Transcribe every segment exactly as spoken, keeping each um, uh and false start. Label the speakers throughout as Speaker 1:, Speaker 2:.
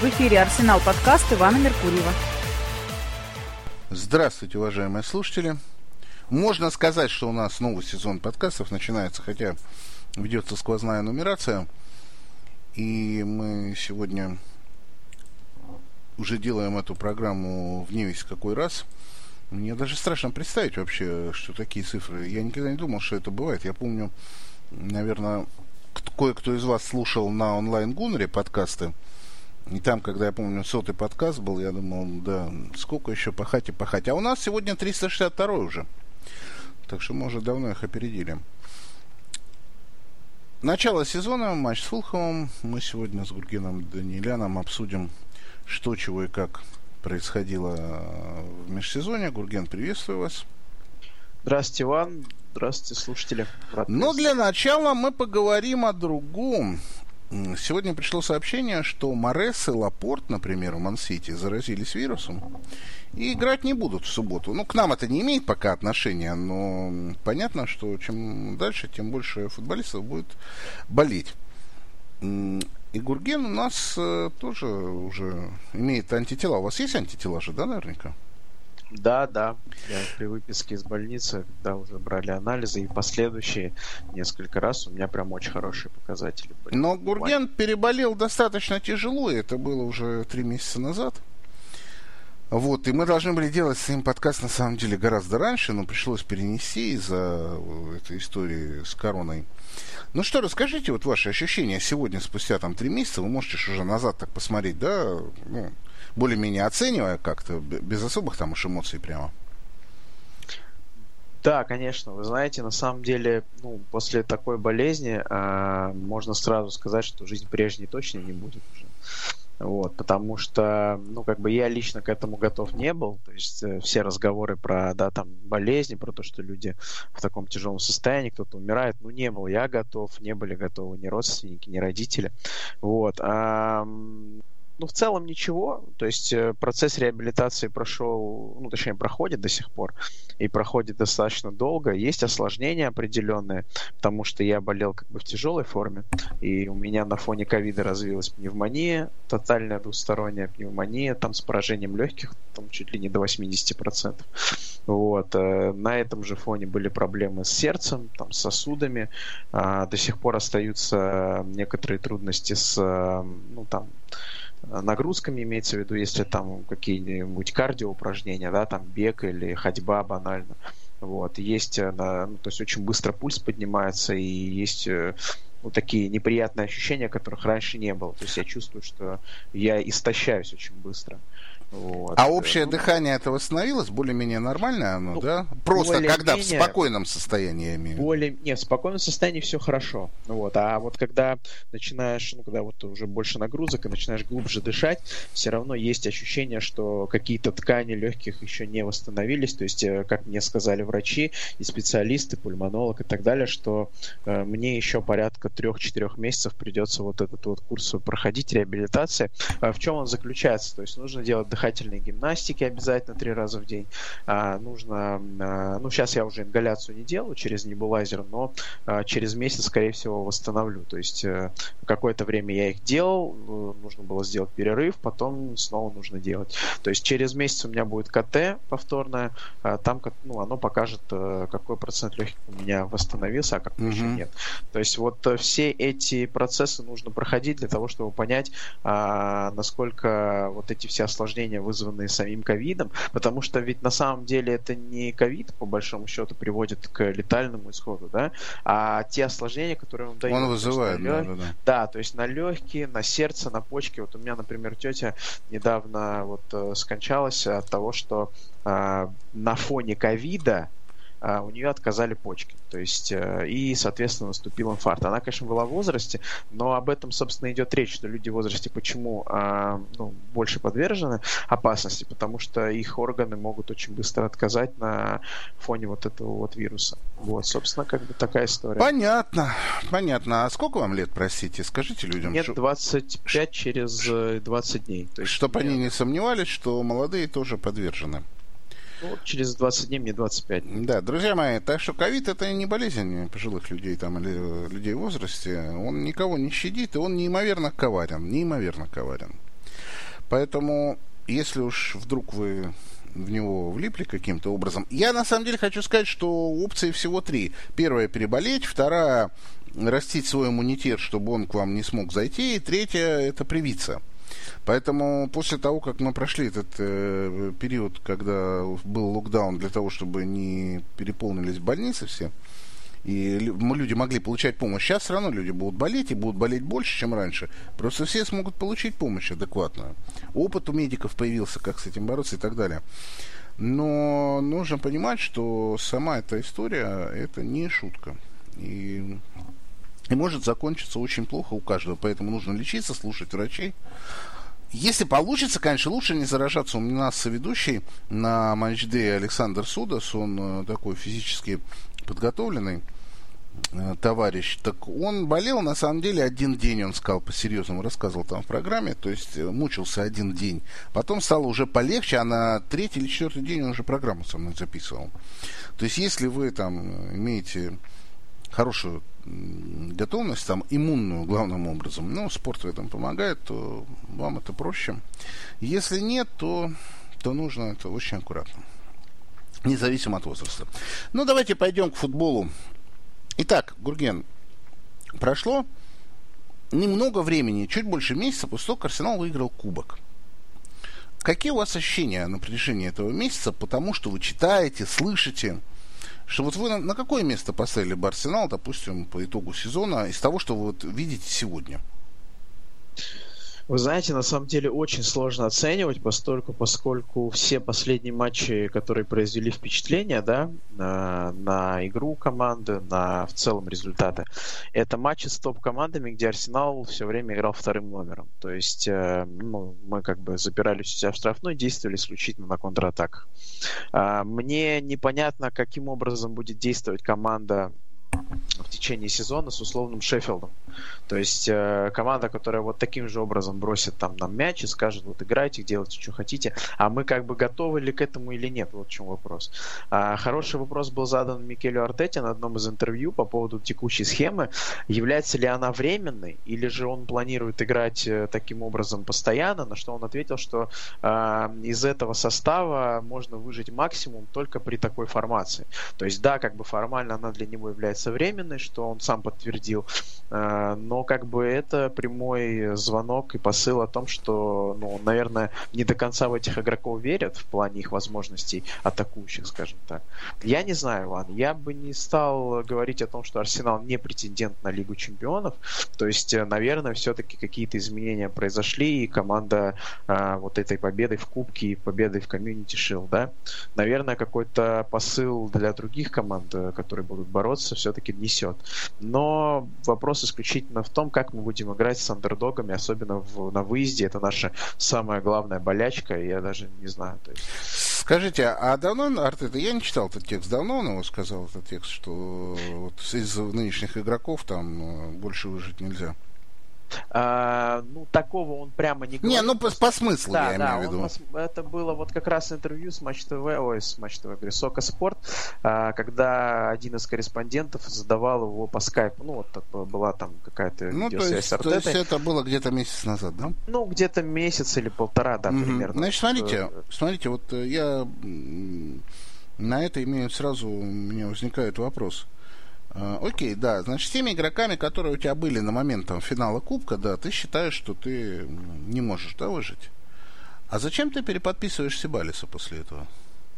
Speaker 1: В эфире «Арсенал» подкаст Ивана Меркурьева.
Speaker 2: Здравствуйте, уважаемые слушатели. Можно сказать, что у нас новый сезон подкастов начинается, хотя ведется сквозная нумерация. И мы сегодня уже делаем эту программу в невесть какой раз. Мне даже страшно представить вообще, что такие цифры. Я никогда не думал, что это бывает. Я помню, наверное, кое-кто из вас слушал на онлайн-гуннере подкасты. И там, когда, я помню, сотый подкаст был, я думал, да, сколько еще пахать и пахать. А у нас сегодня триста шестьдесят второй уже. Так что мы уже давно их опередили. Начало сезона, матч с Фулхэмом. Мы сегодня с Гургеном Даниляном обсудим, что, чего и как происходило в межсезонье. Гурген, приветствую вас.
Speaker 3: Здравствуйте, Иван. Здравствуйте, слушатели.
Speaker 2: Но для начала мы поговорим о другом. Сегодня пришло сообщение, что Морес и Лапорт, например, в Ман-Сити заразились вирусом и играть не будут в субботу. Ну, к нам это не имеет пока отношения, но понятно, что чем дальше, тем больше футболистов будет болеть. И Гурген у нас тоже уже имеет антитела. У вас есть антитела же, да, наверняка?
Speaker 3: Да, да. Я при выписке из больницы, когда уже брали анализы, и последующие несколько раз у меня прям очень хорошие показатели были.
Speaker 2: Но Гурген переболел достаточно тяжело, и это было уже три месяца назад. Вот, и мы должны были делать с ним подкаст, на самом деле, гораздо раньше, но пришлось перенести из-за этой истории с короной. Ну что, расскажите вот ваши ощущения сегодня, спустя там три месяца, вы можете уже назад так посмотреть, да, ну, более-менее оценивая как-то, без особых там уж эмоций прямо.
Speaker 3: Да, конечно. Вы знаете, на самом деле, ну, после такой болезни э, можно сразу сказать, что жизнь прежней точно не будет уже. Вот, потому что, ну, как бы я лично к этому готов не был. То есть э, все разговоры про, да, там, болезни, про то, что люди в таком тяжелом состоянии, кто-то умирает, ну, не был я готов, не были готовы ни родственники, ни родители. Вот. А, Ну, в целом ничего. То есть процесс реабилитации прошел, ну, точнее, проходит до сих пор. И проходит достаточно долго. Есть осложнения определенные, потому что я болел как бы в tяжелой форме. И у меня на фоне ковида развилась пневмония, тотальная двусторонняя пневмония, там с поражением легких, там чуть ли не до восемьдесят процентов. Вот. На этом же фоне были проблемы с сердцем, там, с сосудами. До сих пор остаются некоторые трудности с, ну, там, нагрузками, имеется в виду, если там какие-нибудь кардиоупражнения, да, там бег или ходьба банально. Вот. Есть, ну, то есть очень быстро пульс поднимается, и есть вот такие неприятные ощущения, которых раньше не было. То есть я чувствую, что я истощаюсь очень быстро. Вот.
Speaker 2: А общее
Speaker 3: ну,
Speaker 2: дыхание это восстановилось? Более-менее нормальное оно, ну, да? Просто когда в спокойном состоянии, я имею в виду.
Speaker 3: Более... Нет, в спокойном состоянии все хорошо. Вот. А вот когда начинаешь, ну, когда вот уже больше нагрузок и начинаешь глубже дышать, все равно есть ощущение, что какие-то ткани легких еще не восстановились. То есть, как мне сказали врачи и специалисты, пульмонолог и так далее, что э, мне еще порядка трех-четырех месяцев придется вот этот вот курс проходить, реабилитации. А в чем он заключается? То есть нужно делать дыхательные гимнастики обязательно три раза в день. А, нужно, а, ну, сейчас я уже ингаляцию не делаю через небулайзер, но а, через месяц, скорее всего, восстановлю. То есть а, какое-то время я их делал, нужно было сделать перерыв, потом снова нужно делать. То есть через месяц у меня будет КТ повторное, а, там, ну, оно покажет, а, какой процент легких у меня восстановился, а какой mm-hmm. еще нет. То есть вот а, все эти процессы нужно проходить для того, чтобы понять, а, насколько вот эти все осложнения, вызванные самим ковидом, потому что ведь на самом деле это не ковид, по большому счету, приводит к летальному исходу, да, а те осложнения, которые он дает.
Speaker 2: Он вызывает,
Speaker 3: лег...
Speaker 2: да, да, да.
Speaker 3: Да, то есть на легкие, на сердце, на почки. Вот у меня, например, тетя недавно вот э, скончалась от того, что э, на фоне ковида Uh, у нее отказали почки, то есть uh, и, соответственно, наступил инфаркт. Она, конечно, была в возрасте, но об этом, собственно, идет речь, что люди в возрасте почему uh, ну, больше подвержены опасности, потому что их органы могут очень быстро отказать на фоне вот этого вот вируса. Вот, собственно, как бы такая история.
Speaker 2: Понятно, понятно. А сколько вам лет, простите? Скажите людям.
Speaker 3: Нет, двадцать пять через двадцать дней.
Speaker 2: Чтобы они не сомневались, что молодые тоже подвержены.
Speaker 3: Ну, через двадцать дней мне двадцать пять.
Speaker 2: Да, друзья мои, так что ковид это не болезнь пожилых людей там, или людей в возрасте. Он никого не щадит, и он неимоверно коварен. Неимоверно коварен. Поэтому, если уж вдруг вы в него влипли каким-то образом, я на самом деле хочу сказать, что опций всего три. Первая — переболеть, вторая — растить свой иммунитет, чтобы он к вам не смог зайти, и третья — это привиться. Поэтому после того, как мы прошли этот э, период, когда был локдаун, для того, чтобы не переполнились больницы все, и люди могли получать помощь, сейчас все равно люди будут болеть, и будут болеть больше, чем раньше. Просто все смогут получить помощь адекватную. Опыт у медиков появился, как с этим бороться и так далее. Но нужно понимать, что сама эта история, это не шутка. И, и может закончиться очень плохо у каждого. Поэтому нужно лечиться, слушать врачей. Если получится, конечно, лучше не заражаться. У нас соведущий на матчдее Александр Судас, он такой физически подготовленный товарищ. Так он болел, на самом деле, один день, он сказал, по-серьезному рассказывал там в программе, то есть мучился один день. Потом стало уже полегче, а на третий или четвертый день он уже программу со мной записывал. То есть если вы там имеете хорошую готовность, там, иммунную, главным образом, ну, спорт в этом помогает, то вам это проще. Если нет, то, то нужно это очень аккуратно, независимо от возраста. Ну, давайте пойдем к футболу. Итак, Гурген, прошло немного времени, чуть больше месяца после того, как Арсенал выиграл кубок. Какие у вас ощущения на протяжении этого месяца, потому что вы читаете, слышите, что вот вы на, на какое место поставили бы Арсенал, допустим, по итогу сезона, из того, что вы вот видите сегодня?
Speaker 3: Вы знаете, на самом деле очень сложно оценивать, поскольку, поскольку все последние матчи, которые произвели впечатление, да, на, на игру команды, на в целом результаты, это матчи с топ-командами, где Арсенал все время играл вторым номером. То есть э, ну, мы как бы запирались у себя в штрафной, действовали исключительно на контратаках. Э, мне непонятно, каким образом будет действовать команда в течение сезона с условным Шеффилдом. То есть э, команда, которая вот таким же образом бросит там нам мяч и скажет, вот играйте, делайте, что хотите, а мы как бы готовы ли к этому или нет, вот в чем вопрос. А, хороший вопрос был задан Микелю Артете на одном из интервью по поводу текущей схемы. Является ли она временной, или же он планирует играть э, таким образом постоянно, на что он ответил, что э, из этого состава можно выжать максимум только при такой формации. То есть да, как бы формально она для него является временной, что он сам подтвердил, но как бы это прямой звонок и посыл о том, что, ну, наверное, не до конца в этих игроков верят в плане их возможностей атакующих, скажем так. Я не знаю, ладно, я бы не стал говорить о том, что Арсенал не претендент на Лигу Чемпионов, то есть, наверное, все-таки какие-то изменения произошли, и команда а, вот этой победой в Кубке и победой в Community Shield, да, наверное, какой-то посыл для других команд, которые будут бороться, все все-таки несет. Но вопрос исключительно в том, как мы будем играть с андердогами, особенно в, на выезде. Это наша самая главная болячка, и я даже не знаю. То есть...
Speaker 2: Скажите, а давно Артета, я не читал этот текст, давно он его сказал, этот текст, что вот из нынешних игроков там больше выжить нельзя?
Speaker 3: А, ну, такого он прямо не говорит.
Speaker 2: Не, ну по, по смыслу,
Speaker 3: да,
Speaker 2: я
Speaker 3: да,
Speaker 2: имею в виду.
Speaker 3: Пос... Это было вот как раз интервью с Матч ТВ, ой, с Матч ТВ, говорю, Сока Спорт, а, когда один из корреспондентов задавал его по скайпу. Ну, вот так была там какая-то
Speaker 2: ну,
Speaker 3: видеосвязь с Артетой.
Speaker 2: То есть это было где-то месяц назад, да?
Speaker 3: Ну, где-то месяц или полтора, да, mm-hmm. примерно.
Speaker 2: Значит, смотрите, смотрите, вот я на это имею сразу, у меня возникает вопрос. Окей, да, значит, с теми игроками, которые у тебя были на момент там, финала Кубка, да, ты считаешь, что ты не можешь, да, выжить. А зачем ты переподписываешь Сибалиса после этого?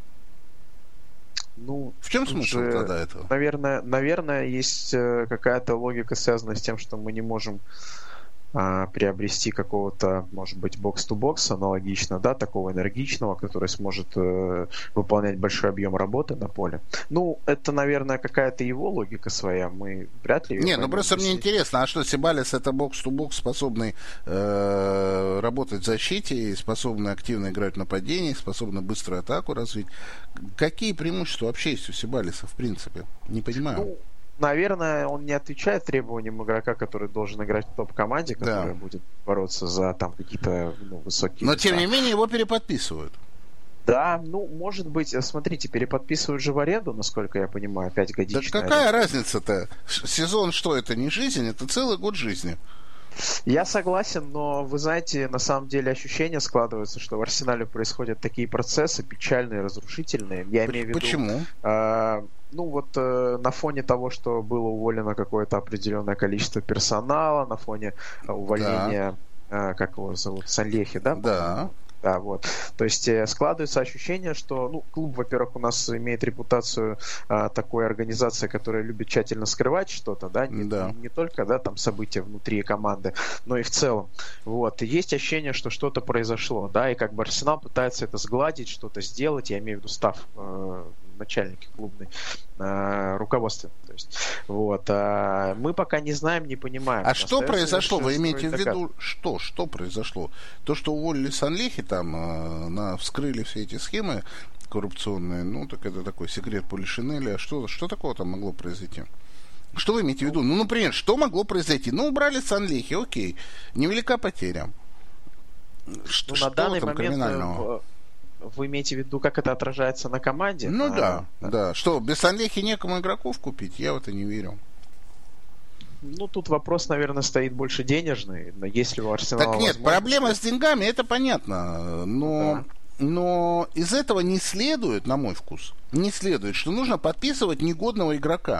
Speaker 3: Ну,
Speaker 2: в чем смысл
Speaker 3: же,
Speaker 2: тогда этого?
Speaker 3: Наверное, наверное, есть какая-то логика, связанная с тем, что мы не можем а, приобрести какого-то, может быть, бокс-ту-бокс аналогично, да, такого энергичного, который сможет э, выполнять большой объем работы на поле. Ну, это, наверное, какая-то его логика своя. Мы вряд ли...
Speaker 2: Не, ну просто мне интересно, а что Сибалис это бокс-ту-бокс, способный э, работать в защите, и способный активно играть в нападении, способный быструю атаку развить. Какие преимущества вообще есть у Сибалиса, в принципе? Не понимаю.
Speaker 3: Ну, наверное, он не отвечает требованиям игрока, который должен играть в топ-команде, которая да. будет бороться за там какие-то ну, высокие
Speaker 2: Но,
Speaker 3: места.
Speaker 2: тем не менее, его переподписывают.
Speaker 3: Да, ну, может быть, смотрите, переподписывают же в аренду, насколько я понимаю, пятигодичная.
Speaker 2: Да какая аренда. разница-то? Сезон что, это не жизнь, это целый год жизни.
Speaker 3: Я согласен, но вы знаете, на самом деле ощущение складывается, что в Арсенале происходят такие процессы печальные, разрушительные. Я имею в виду...
Speaker 2: Почему?
Speaker 3: Э, ну вот э, на фоне того, что было уволено какое-то определенное количество персонала, на фоне э, увольнения, да. э, как его зовут, Санлехи, да?
Speaker 2: Да.
Speaker 3: Да, вот. То есть э, складывается ощущение, что ну, клуб, во-первых, у нас имеет репутацию э, такой организации, которая любит тщательно скрывать что-то, да, не,
Speaker 2: да.
Speaker 3: не, не только, да, там события внутри команды, но и в целом. Вот. И есть ощущение, что что-то произошло, да, и как бы Арсенал пытается это сгладить, что-то сделать, я имею в виду став э, начальники клубной, э, руководстве. То есть, вот. А мы пока не знаем, не понимаем.
Speaker 2: А что произошло? Вы имеете в виду,
Speaker 3: догадку.
Speaker 2: что? Что произошло? То, что уволили Санлехи, там, э, на, вскрыли все эти схемы коррупционные, ну, так это такой секрет Полишинеля. Что, что такого там могло произойти? Что вы имеете в виду? Ну, например, что могло произойти? Ну, убрали Санлехи, окей. Невелика потеря. Что,
Speaker 3: ну,
Speaker 2: что
Speaker 3: на данный
Speaker 2: там
Speaker 3: момент
Speaker 2: криминального?
Speaker 3: Вы имеете в виду, как это отражается на команде?
Speaker 2: Ну
Speaker 3: а,
Speaker 2: да, да, да. Что, без Санлехи некому игроков купить? Я в это не верю.
Speaker 3: Ну, тут вопрос, наверное, стоит больше денежный. Но если у Арсенала...
Speaker 2: Так нет,
Speaker 3: возможность...
Speaker 2: проблема с деньгами, это понятно. Но, да. но из этого не следует, на мой вкус, не следует, что нужно подписывать негодного игрока.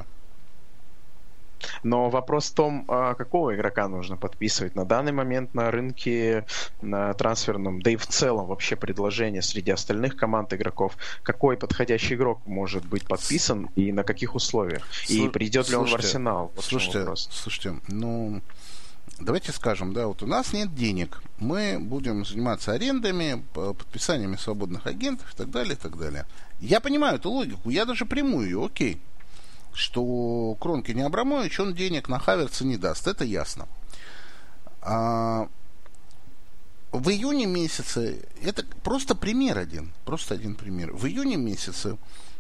Speaker 3: Но вопрос в том, какого игрока нужно подписывать. На данный момент на рынке, на трансферном, да и в целом вообще предложение среди остальных команд игроков, какой подходящий игрок может быть подписан и на каких условиях? Слу- и придет ли слушайте, он в Арсенал? Вот
Speaker 2: слушайте, слушайте, ну, давайте скажем, да, вот у нас нет денег, мы будем заниматься арендами, подписаниями свободных агентов и так далее, и так далее. Я понимаю эту логику, я даже приму ее, окей. Что Кронке не Абрамович, он денег на Хаверца не даст, это ясно. А в июне месяце, это просто пример один, просто один пример. В июне месяце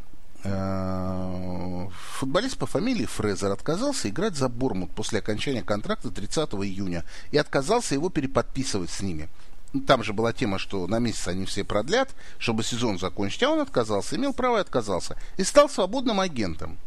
Speaker 2: э, футболист по фамилии Фрезер отказался играть за Бормут после окончания контракта тридцатого июня и отказался его переподписывать с ними. Там же была тема, что на месяц они все продлят, чтобы сезон закончить, а он отказался, имел право и отказался. И стал свободным агентом.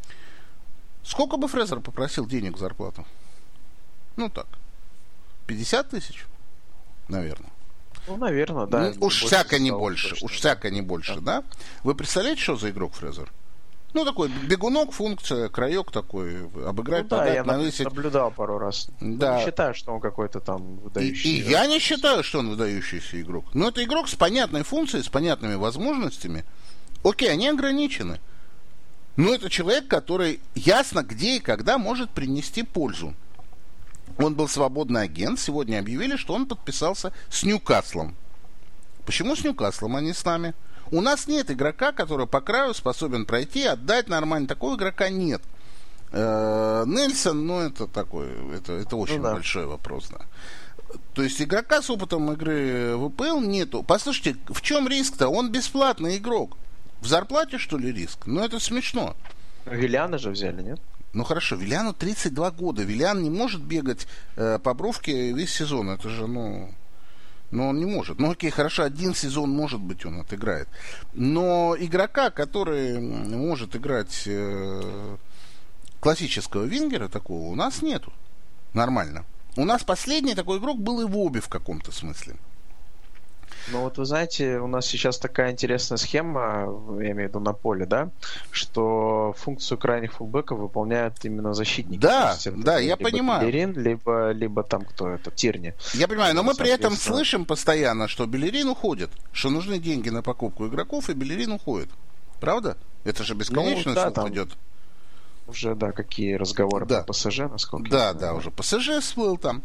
Speaker 2: Сколько бы Фрезер попросил денег в зарплату? Ну так, пятьдесят тысяч, наверное.
Speaker 3: Ну, наверное, да.
Speaker 2: Ну, уж всяко не больше, точно. уж всяко не больше, да. да? Вы представляете, что за игрок Фрезер? Ну, такой бегунок, функция, краек такой, обыграть,
Speaker 3: ну, да,
Speaker 2: подать,
Speaker 3: я
Speaker 2: навесить.
Speaker 3: наблюдал пару раз.
Speaker 2: Да.
Speaker 3: Ну, не считаю, что он какой-то там выдающийся.
Speaker 2: И, и я не считаю, что он выдающийся игрок. Но это игрок с понятной функцией, с понятными возможностями. Окей, они ограничены. Но это человек, который ясно где и когда может принести пользу. Он был свободный агент. Сегодня объявили, что он подписался с Ньюкаслом. Почему с Ньюкаслом, а не с нами? У нас нет игрока, который по краю способен пройти, отдать нормально. Такого игрока нет. Э-э- Нельсон, ну, это такой, это, это очень ну, да. большой вопрос, да. То есть игрока с опытом игры в ВПЛ нету. Послушайте, в чем риск-то? Он бесплатный игрок. В зарплате, что ли, риск? Ну, это смешно.
Speaker 3: Виляна же взяли, нет?
Speaker 2: Ну, хорошо, Виляну тридцать два года. Вилян не может бегать э, по бровке весь сезон. Это же, ну... Ну, он не может. Ну, окей, хорошо, один сезон, может быть, он отыграет. Но игрока, который может играть э, классического вингера такого, у нас нету. Нормально. У нас последний такой игрок был и Воби в каком-то смысле.
Speaker 3: Ну вот вы знаете, у нас сейчас такая интересная схема, я имею в виду на поле, да, что функцию крайних фулбеков выполняют именно защитники.
Speaker 2: Да,
Speaker 3: есть,
Speaker 2: да, я
Speaker 3: либо
Speaker 2: понимаю.
Speaker 3: Белерин, либо, либо там кто это, Тирни.
Speaker 2: Я понимаю, но мы при этом слышим постоянно, что Белерин уходит, что нужны деньги на покупку игроков, и Белерин уходит. Правда? Это же бесконечно,
Speaker 3: ну, да,
Speaker 2: что идет.
Speaker 3: Уже, да, какие разговоры
Speaker 2: да.
Speaker 3: по ПСЖ, насколько
Speaker 2: да,
Speaker 3: я знаю.
Speaker 2: Да, уже ПСЖ всплыл там.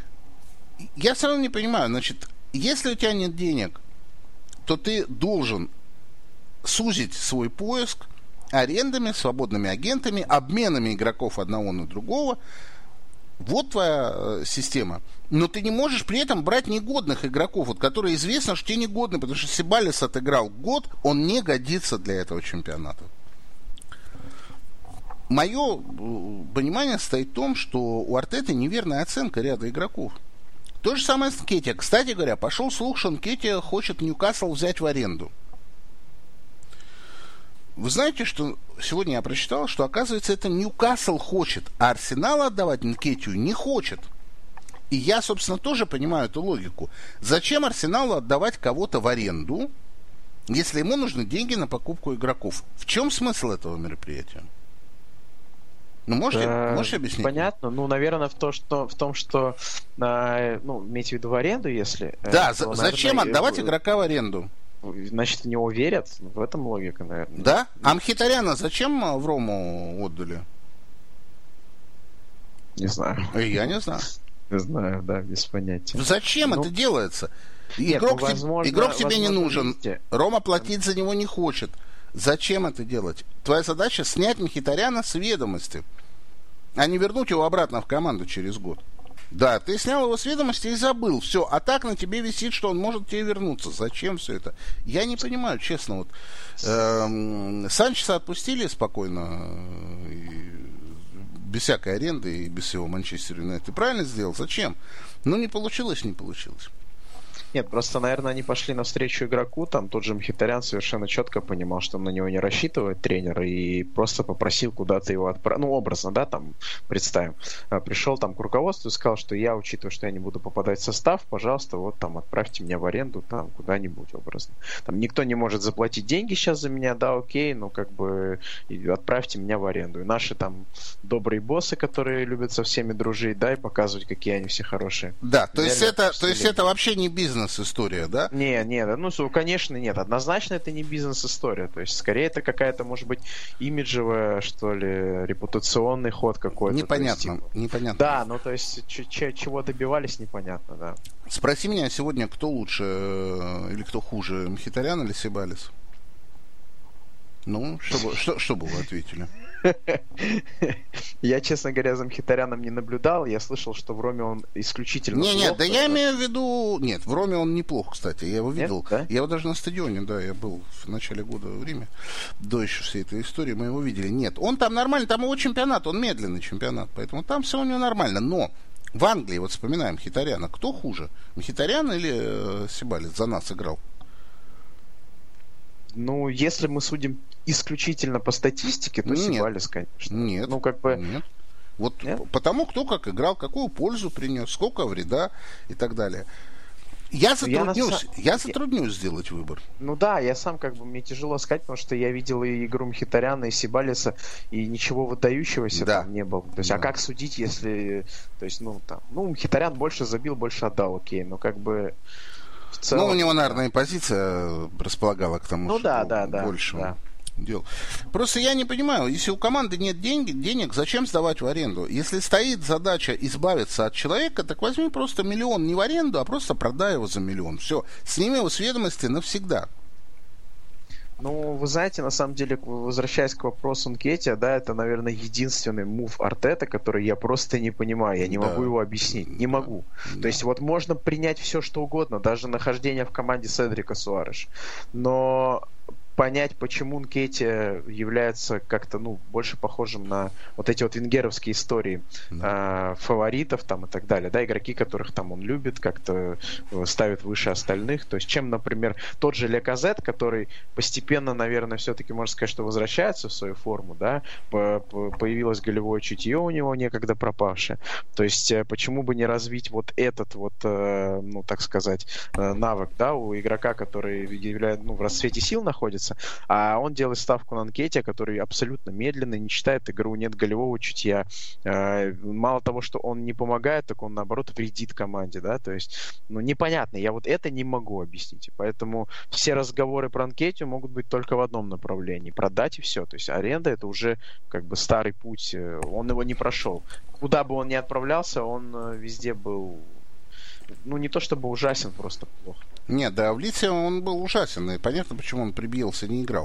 Speaker 2: Я все равно не понимаю, значит, если у тебя нет денег, то ты должен сузить свой поиск арендами, свободными агентами, обменами игроков одного на другого. Вот твоя э, система. Но ты не можешь при этом брать негодных игроков, вот, которые известно, что те негодны, потому что Сибалис отыграл год, он не годится для этого чемпионата. Мое понимание стоит в том, что у Артеты неверная оценка ряда игроков. То же самое с Нкетия. Кстати говоря, пошел слух, что Нкетия хочет Ньюкасл взять в аренду. Вы знаете, что сегодня я прочитал, что, оказывается, это Ньюкасл хочет, а Арсенал отдавать Нкетию не хочет. И я, собственно, тоже понимаю эту логику. Зачем Арсеналу отдавать кого-то в аренду, если ему нужны деньги на покупку игроков? В чем смысл этого мероприятия? Ну, можете,
Speaker 3: Да,
Speaker 2: можете объяснить?
Speaker 3: понятно. Ну, наверное, в, то, что, в том, что, э, ну, имейте в виду в аренду, если... э,
Speaker 2: Да,
Speaker 3: то,
Speaker 2: за-
Speaker 3: наверное,
Speaker 2: зачем
Speaker 3: и-
Speaker 2: отдавать игрока в аренду?
Speaker 3: Значит, в него верят. В этом логика, наверное.
Speaker 2: Да? А Мхитаряна зачем а, в Рому отдали?
Speaker 3: Не знаю.
Speaker 2: Э, Я не знаю.
Speaker 3: Не знаю, да, без понятия.
Speaker 2: Зачем
Speaker 3: Ну,
Speaker 2: это делается?
Speaker 3: нет,
Speaker 2: Игрок,
Speaker 3: ну,
Speaker 2: те-
Speaker 3: возможно-
Speaker 2: игрок тебе не
Speaker 3: возможно,
Speaker 2: нужен.
Speaker 3: видите.
Speaker 2: Рома платить за него не хочет. Зачем это делать? Твоя задача снять Мхитаряна с ведомости, а не вернуть его обратно в команду через год. Да, ты снял его с ведомости и забыл. Все, а так на тебе висит, что он может тебе вернуться. Зачем все это? Я не понимаю, честно. Вот, эм, Санчеса отпустили спокойно, э, и без всякой аренды и без всего Манчестер Юнайтед. Ты правильно сделал? Зачем? Ну, не получилось, не получилось.
Speaker 3: Нет, просто, наверное, они пошли навстречу игроку, там тот же Мхитарян совершенно четко понимал, что на него не рассчитывает тренер, и просто попросил куда-то его отправить, ну, образно, да, там, представим, А, пришел там к руководству и сказал, что я, учитывая, что я не буду попадать в состав, пожалуйста, вот там, отправьте меня в аренду, там, куда-нибудь образно. Там никто не может заплатить деньги сейчас за меня, да, окей, ну, как бы, и отправьте меня в аренду. И наши там добрые боссы, которые любят со всеми дружить, да, и показывать, какие они все хорошие.
Speaker 2: Да, то есть,
Speaker 3: Реально
Speaker 2: это, то
Speaker 3: отпустили.
Speaker 2: есть это вообще не бизнес-история, да?
Speaker 3: Не, не, ну, су- конечно, нет. Однозначно это не бизнес-история. То есть, скорее, это какая-то, может быть, имиджевая, что ли, репутационный ход какой-то. То
Speaker 2: Непонятно,
Speaker 3: есть, типа-
Speaker 2: непонятно.
Speaker 3: Да, ну, то есть, ч- ч- чего добивались, непонятно, да.
Speaker 2: Спроси меня сегодня, кто лучше э, или кто хуже, Мхитарян или Себалис? Ну, что бы, что, что бы вы ответили?
Speaker 3: Я, честно говоря, за Мхитаряном не наблюдал. Я слышал, что в Роме он исключительно
Speaker 2: Не, нет,
Speaker 3: плох.
Speaker 2: да я имею в виду... Нет, в Роме он неплох, кстати. Я его
Speaker 3: Нет,
Speaker 2: видел.
Speaker 3: да?
Speaker 2: Я его даже на стадионе, да, я был в начале года в Риме. До еще всей этой истории мы его видели. Нет, он там нормальный, там его чемпионат, он медленный чемпионат, поэтому там все у него нормально. Но в Англии, вот вспоминаем Мхитаряна, кто хуже? Мхитарян или э, Себалис за нас играл?
Speaker 3: Ну, если мы судим исключительно по статистике, то
Speaker 2: Нет.
Speaker 3: Себалис, конечно.
Speaker 2: Нет.
Speaker 3: Ну, как бы...
Speaker 2: Нет. Вот
Speaker 3: Нет?
Speaker 2: потому, кто как играл, какую пользу принес, сколько вреда и так далее. Я
Speaker 3: Я на
Speaker 2: затруднюсь,
Speaker 3: са-
Speaker 2: я затруднюсь сделать выбор.
Speaker 3: Ну да, я сам как бы, мне тяжело сказать, потому что я видел и игру Мхитаряна, и Себалиса, и ничего выдающегося
Speaker 2: Да.
Speaker 3: там не было. То есть,
Speaker 2: Да.
Speaker 3: а как судить, если, то есть, ну там, ну Мхитарян больше забил, больше отдал, окей, но как бы в целом...
Speaker 2: Ну, у него, наверное, и позиция располагала к тому,
Speaker 3: Ну
Speaker 2: что
Speaker 3: да, да, да,
Speaker 2: больше
Speaker 3: да.
Speaker 2: дел. Просто я не понимаю, если у команды нет деньги, денег, зачем сдавать в аренду? Если стоит задача избавиться от человека, так возьми просто миллион не в аренду, а просто продай его за миллион. Все, сними его с ведомости навсегда.
Speaker 3: Ну, вы знаете, на самом деле, возвращаясь к вопросу Нкетия, да, это, наверное, единственный мув Артета, который я просто не понимаю, я не
Speaker 2: Да.
Speaker 3: могу его объяснить, не
Speaker 2: Да.
Speaker 3: могу.
Speaker 2: Да.
Speaker 3: То есть вот можно принять все, что угодно, даже нахождение в команде Седрика Суареша, но понять, почему Нкетия является как-то, ну, больше похожим на вот эти вот венгеровские истории
Speaker 2: Да.
Speaker 3: э, фаворитов там и так далее, да, игроки, которых там он любит, как-то э, ставит выше остальных, то есть чем, например, тот же Леказет, который постепенно, наверное, все-таки можно сказать, что возвращается в свою форму, да, по- по- появилось голевое чутье у него некогда пропавшее, то есть э, почему бы не развить вот этот вот, э, ну, так сказать, э, навык, да, у игрока, который является, ну, в расцвете сил находится, а он делает ставку на Нкетия, который абсолютно медленный, не читает игру, нет голевого чутья. Э, Мало того, что он не помогает, так он, наоборот, вредит команде, да, то есть, ну, непонятно, я вот это не могу объяснить, и поэтому все разговоры про Нкетию могут быть только в одном направлении, продать и все, то есть аренда — это уже как бы старый путь, э, он его не прошел. Куда бы он ни отправлялся, он э, везде был, ну, не то чтобы ужасен, просто плохо.
Speaker 2: Нет, да, в Лидсе он был ужасен, и понятно, почему он прибился, не играл.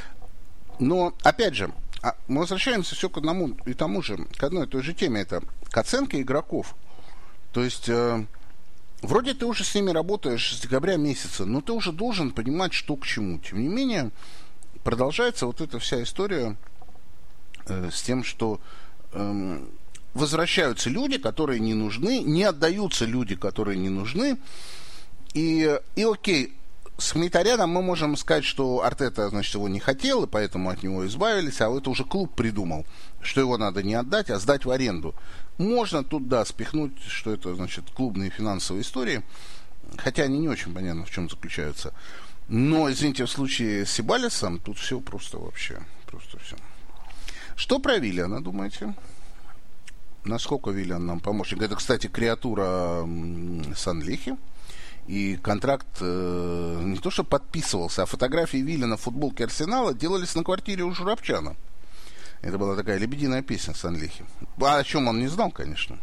Speaker 2: Но, опять же, а, мы возвращаемся все к одному и тому же, к одной и той же теме, это к оценке игроков. То есть, э, вроде ты уже с ними работаешь с декабря месяца, но ты уже должен понимать, что к чему. Тем не менее, продолжается вот эта вся история э, с тем, что э, возвращаются люди, которые не нужны, не отдаются люди, которые не нужны. И, и окей, с Мхитаряном мы можем сказать, что Артета, значит, его не хотел, и поэтому от него избавились, а это уже клуб придумал, что его надо не отдать, а сдать в аренду. Можно тут, да, спихнуть, что это, значит, клубные финансовые истории, хотя они не очень понятно, в чем заключаются. Но, извините, в случае с Сибалисом тут все просто вообще, просто все. Что про Виллиана, думаете? Насколько Виллиан нам помощник? Это, кстати, креатура Санлихи. И контракт э, не то что подписывался, а фотографии Виллиана в футболке Арсенала делались на квартире у Журавчана. Это была такая лебединая песня Санлихи. А о чем он не знал, конечно.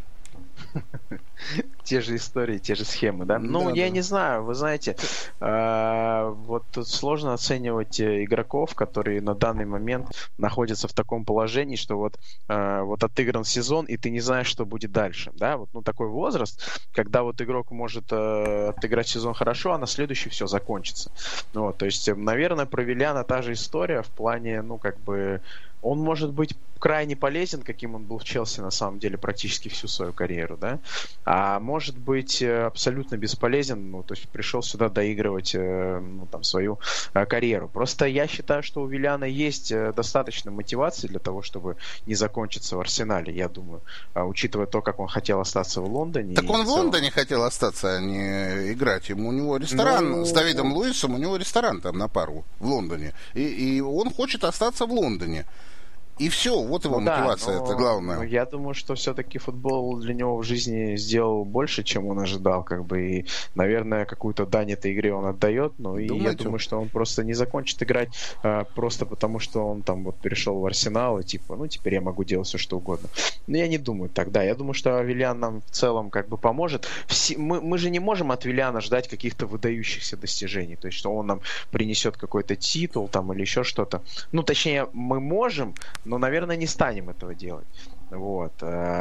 Speaker 3: Те же истории, те же схемы, да? Ну,
Speaker 2: да,
Speaker 3: я
Speaker 2: да.
Speaker 3: не знаю, вы знаете, э, вот тут сложно оценивать игроков, которые на данный момент находятся в таком положении, что вот, э, вот отыгран сезон, и ты не знаешь, что будет дальше, да? Вот, ну, такой возраст, когда вот игрок может э, отыграть сезон хорошо, а на следующий все закончится. Вот, то есть, наверное, про Виллиана та же история в плане, ну, как бы, он может быть крайне полезен, каким он был в Челси на самом деле практически всю свою карьеру, да, а может быть абсолютно бесполезен, ну, то есть пришел сюда доигрывать, ну, там, свою карьеру. Просто я считаю, что у Виллиана есть достаточно мотивации для того, чтобы не закончиться в Арсенале, я думаю, учитывая то, как он хотел остаться в Лондоне.
Speaker 2: Так он в
Speaker 3: целом...
Speaker 2: Лондоне хотел остаться, а не играть. Ему, у него ресторан, ну... с Давидом Луисом, у него ресторан там на пару в Лондоне. И, и он хочет остаться в Лондоне. И все, вот его ну, мотивация, да, но, это главное.
Speaker 3: Но я думаю, что все-таки футбол для него в жизни сделал больше, чем он ожидал, как бы, и, наверное, какую-то дань этой игре он отдает, но и я думаю, что он просто не закончит играть а, просто потому, что он там вот перешел в Арсенал, и типа, ну, теперь я могу делать все, что угодно. Но я не думаю так, да, я думаю, что Виллиан нам в целом как бы поможет. Все, мы, мы же не можем от Виллиана ждать каких-то выдающихся достижений, то есть, что он нам принесет какой-то титул там или еще что-то. Ну, точнее, мы можем, но, наверное, не станем этого делать. Вот.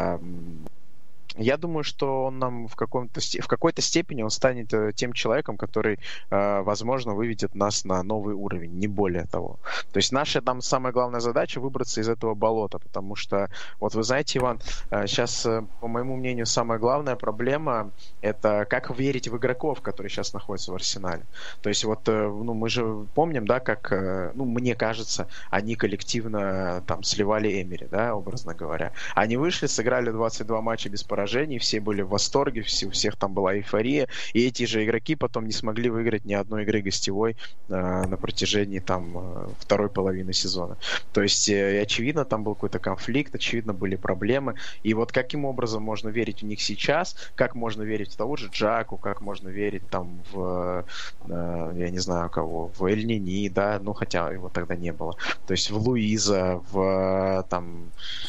Speaker 3: Я думаю, что он нам в, каком-то, в какой-то степени он станет тем человеком, который, возможно, выведет нас на новый уровень, не более того. То есть наша там самая главная задача выбраться из этого болота, потому что, вот вы знаете, Иван, сейчас, по моему мнению, самая главная проблема — это как верить в игроков, которые сейчас находятся в Арсенале. То есть вот, ну, мы же помним, да, как, ну, мне кажется, они коллективно там сливали Эмери, да, образно говоря. Они вышли, сыграли двадцать два матча без поражений, все были в восторге, все, у всех там была эйфория, и эти же игроки потом не смогли выиграть ни одной игры гостевой э, на протяжении там э, второй половины сезона. То есть, э, очевидно, там был какой-то конфликт, очевидно, были проблемы, и вот каким образом можно верить в них сейчас, как можно верить в того же Джаку, как можно верить там в, э, я не знаю кого, в Эль-Нини, да, ну, хотя его тогда не было, то есть в Луиза, в там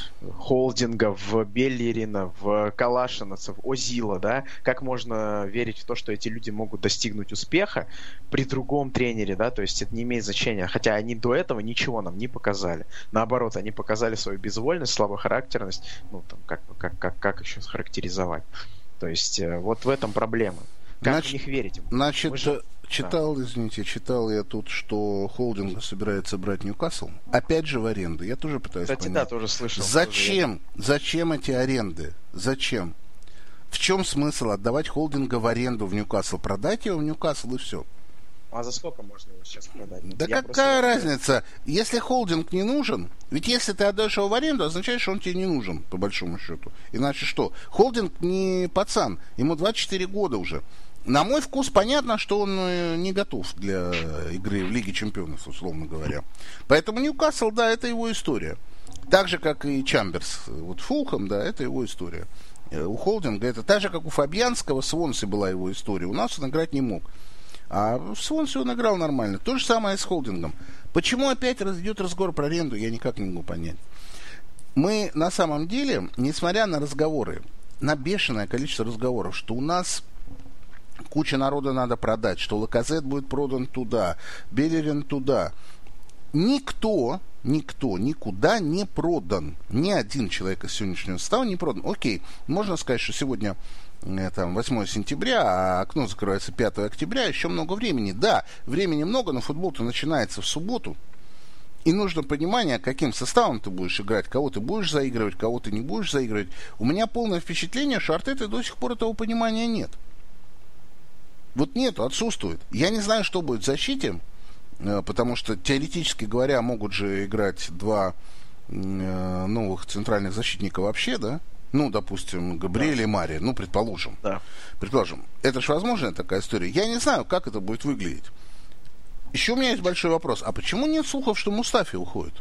Speaker 3: Холдинга, в Беллерина, в Калашиновцев, Озила, да, как можно верить в то, что эти люди могут достигнуть успеха при другом тренере, да, то есть это не имеет значения, хотя они до этого ничего нам не показали. Наоборот, они показали свою безвольность, слабохарактерность, ну, там, как, как, как, как еще схарактеризовать. То есть вот в этом проблема. Как значит, в них верить?
Speaker 2: Значит, же... читал, да. извините, читал я тут, что Холдинг собирается брать Ньюкасл. Опять же в аренду. Я тоже пытаюсь
Speaker 3: Кстати,
Speaker 2: понять.
Speaker 3: да, тоже слышал.
Speaker 2: Зачем?
Speaker 3: Тоже
Speaker 2: Зачем эти аренды? Зачем? В чем смысл отдавать Холдинга в аренду в Ньюкасл? Продать его в Ньюкасл и все.
Speaker 3: А за сколько можно его сейчас продать?
Speaker 2: Да
Speaker 3: я
Speaker 2: какая
Speaker 3: просто...
Speaker 2: разница? Если Холдинг не нужен, ведь если ты отдаешь его в аренду, означает, что он тебе не нужен, по большому счету. Иначе что? Холдинг не пацан, ему двадцать четыре года уже. На мой вкус понятно, что он не готов для игры в Лиге Чемпионов, условно говоря. Поэтому Ньюкасл, да, это его история. Так же, как и Чамберс. Вот Фулхэм, да, это его история. У Холдинга это так же, как у Фабианского, Свонси была его история. У нас он играть не мог. А в Свонси он играл нормально. То же самое и с Холдингом. Почему опять идет разговор про аренду, я никак не могу понять. Мы на самом деле, несмотря на разговоры, на бешеное количество разговоров, что у нас куча народа надо продать, что Лаказет будет продан туда, Беллерин туда. Никто, никто никуда не продан. Ни один человек из сегодняшнего состава не продан. Окей, можно сказать, что сегодня там, восьмое сентября, а окно закрывается пятого октября, еще много времени. Да, времени много, но футбол-то начинается в субботу. И нужно понимание, каким составом ты будешь играть, кого ты будешь заигрывать, кого ты не будешь заигрывать. У меня полное впечатление, что Артеты до сих пор этого понимания нет. Вот нету, отсутствует. Я не знаю, что будет в защите, потому что, теоретически говоря, могут же играть два новых центральных защитника вообще, да? Ну, допустим, Габриэль да. и Мари, ну, предположим.
Speaker 3: Да.
Speaker 2: Предположим. Это же возможная такая история. Я не знаю, как это будет выглядеть. Еще у меня есть большой вопрос. А почему нет слухов, что Мустафи уходит?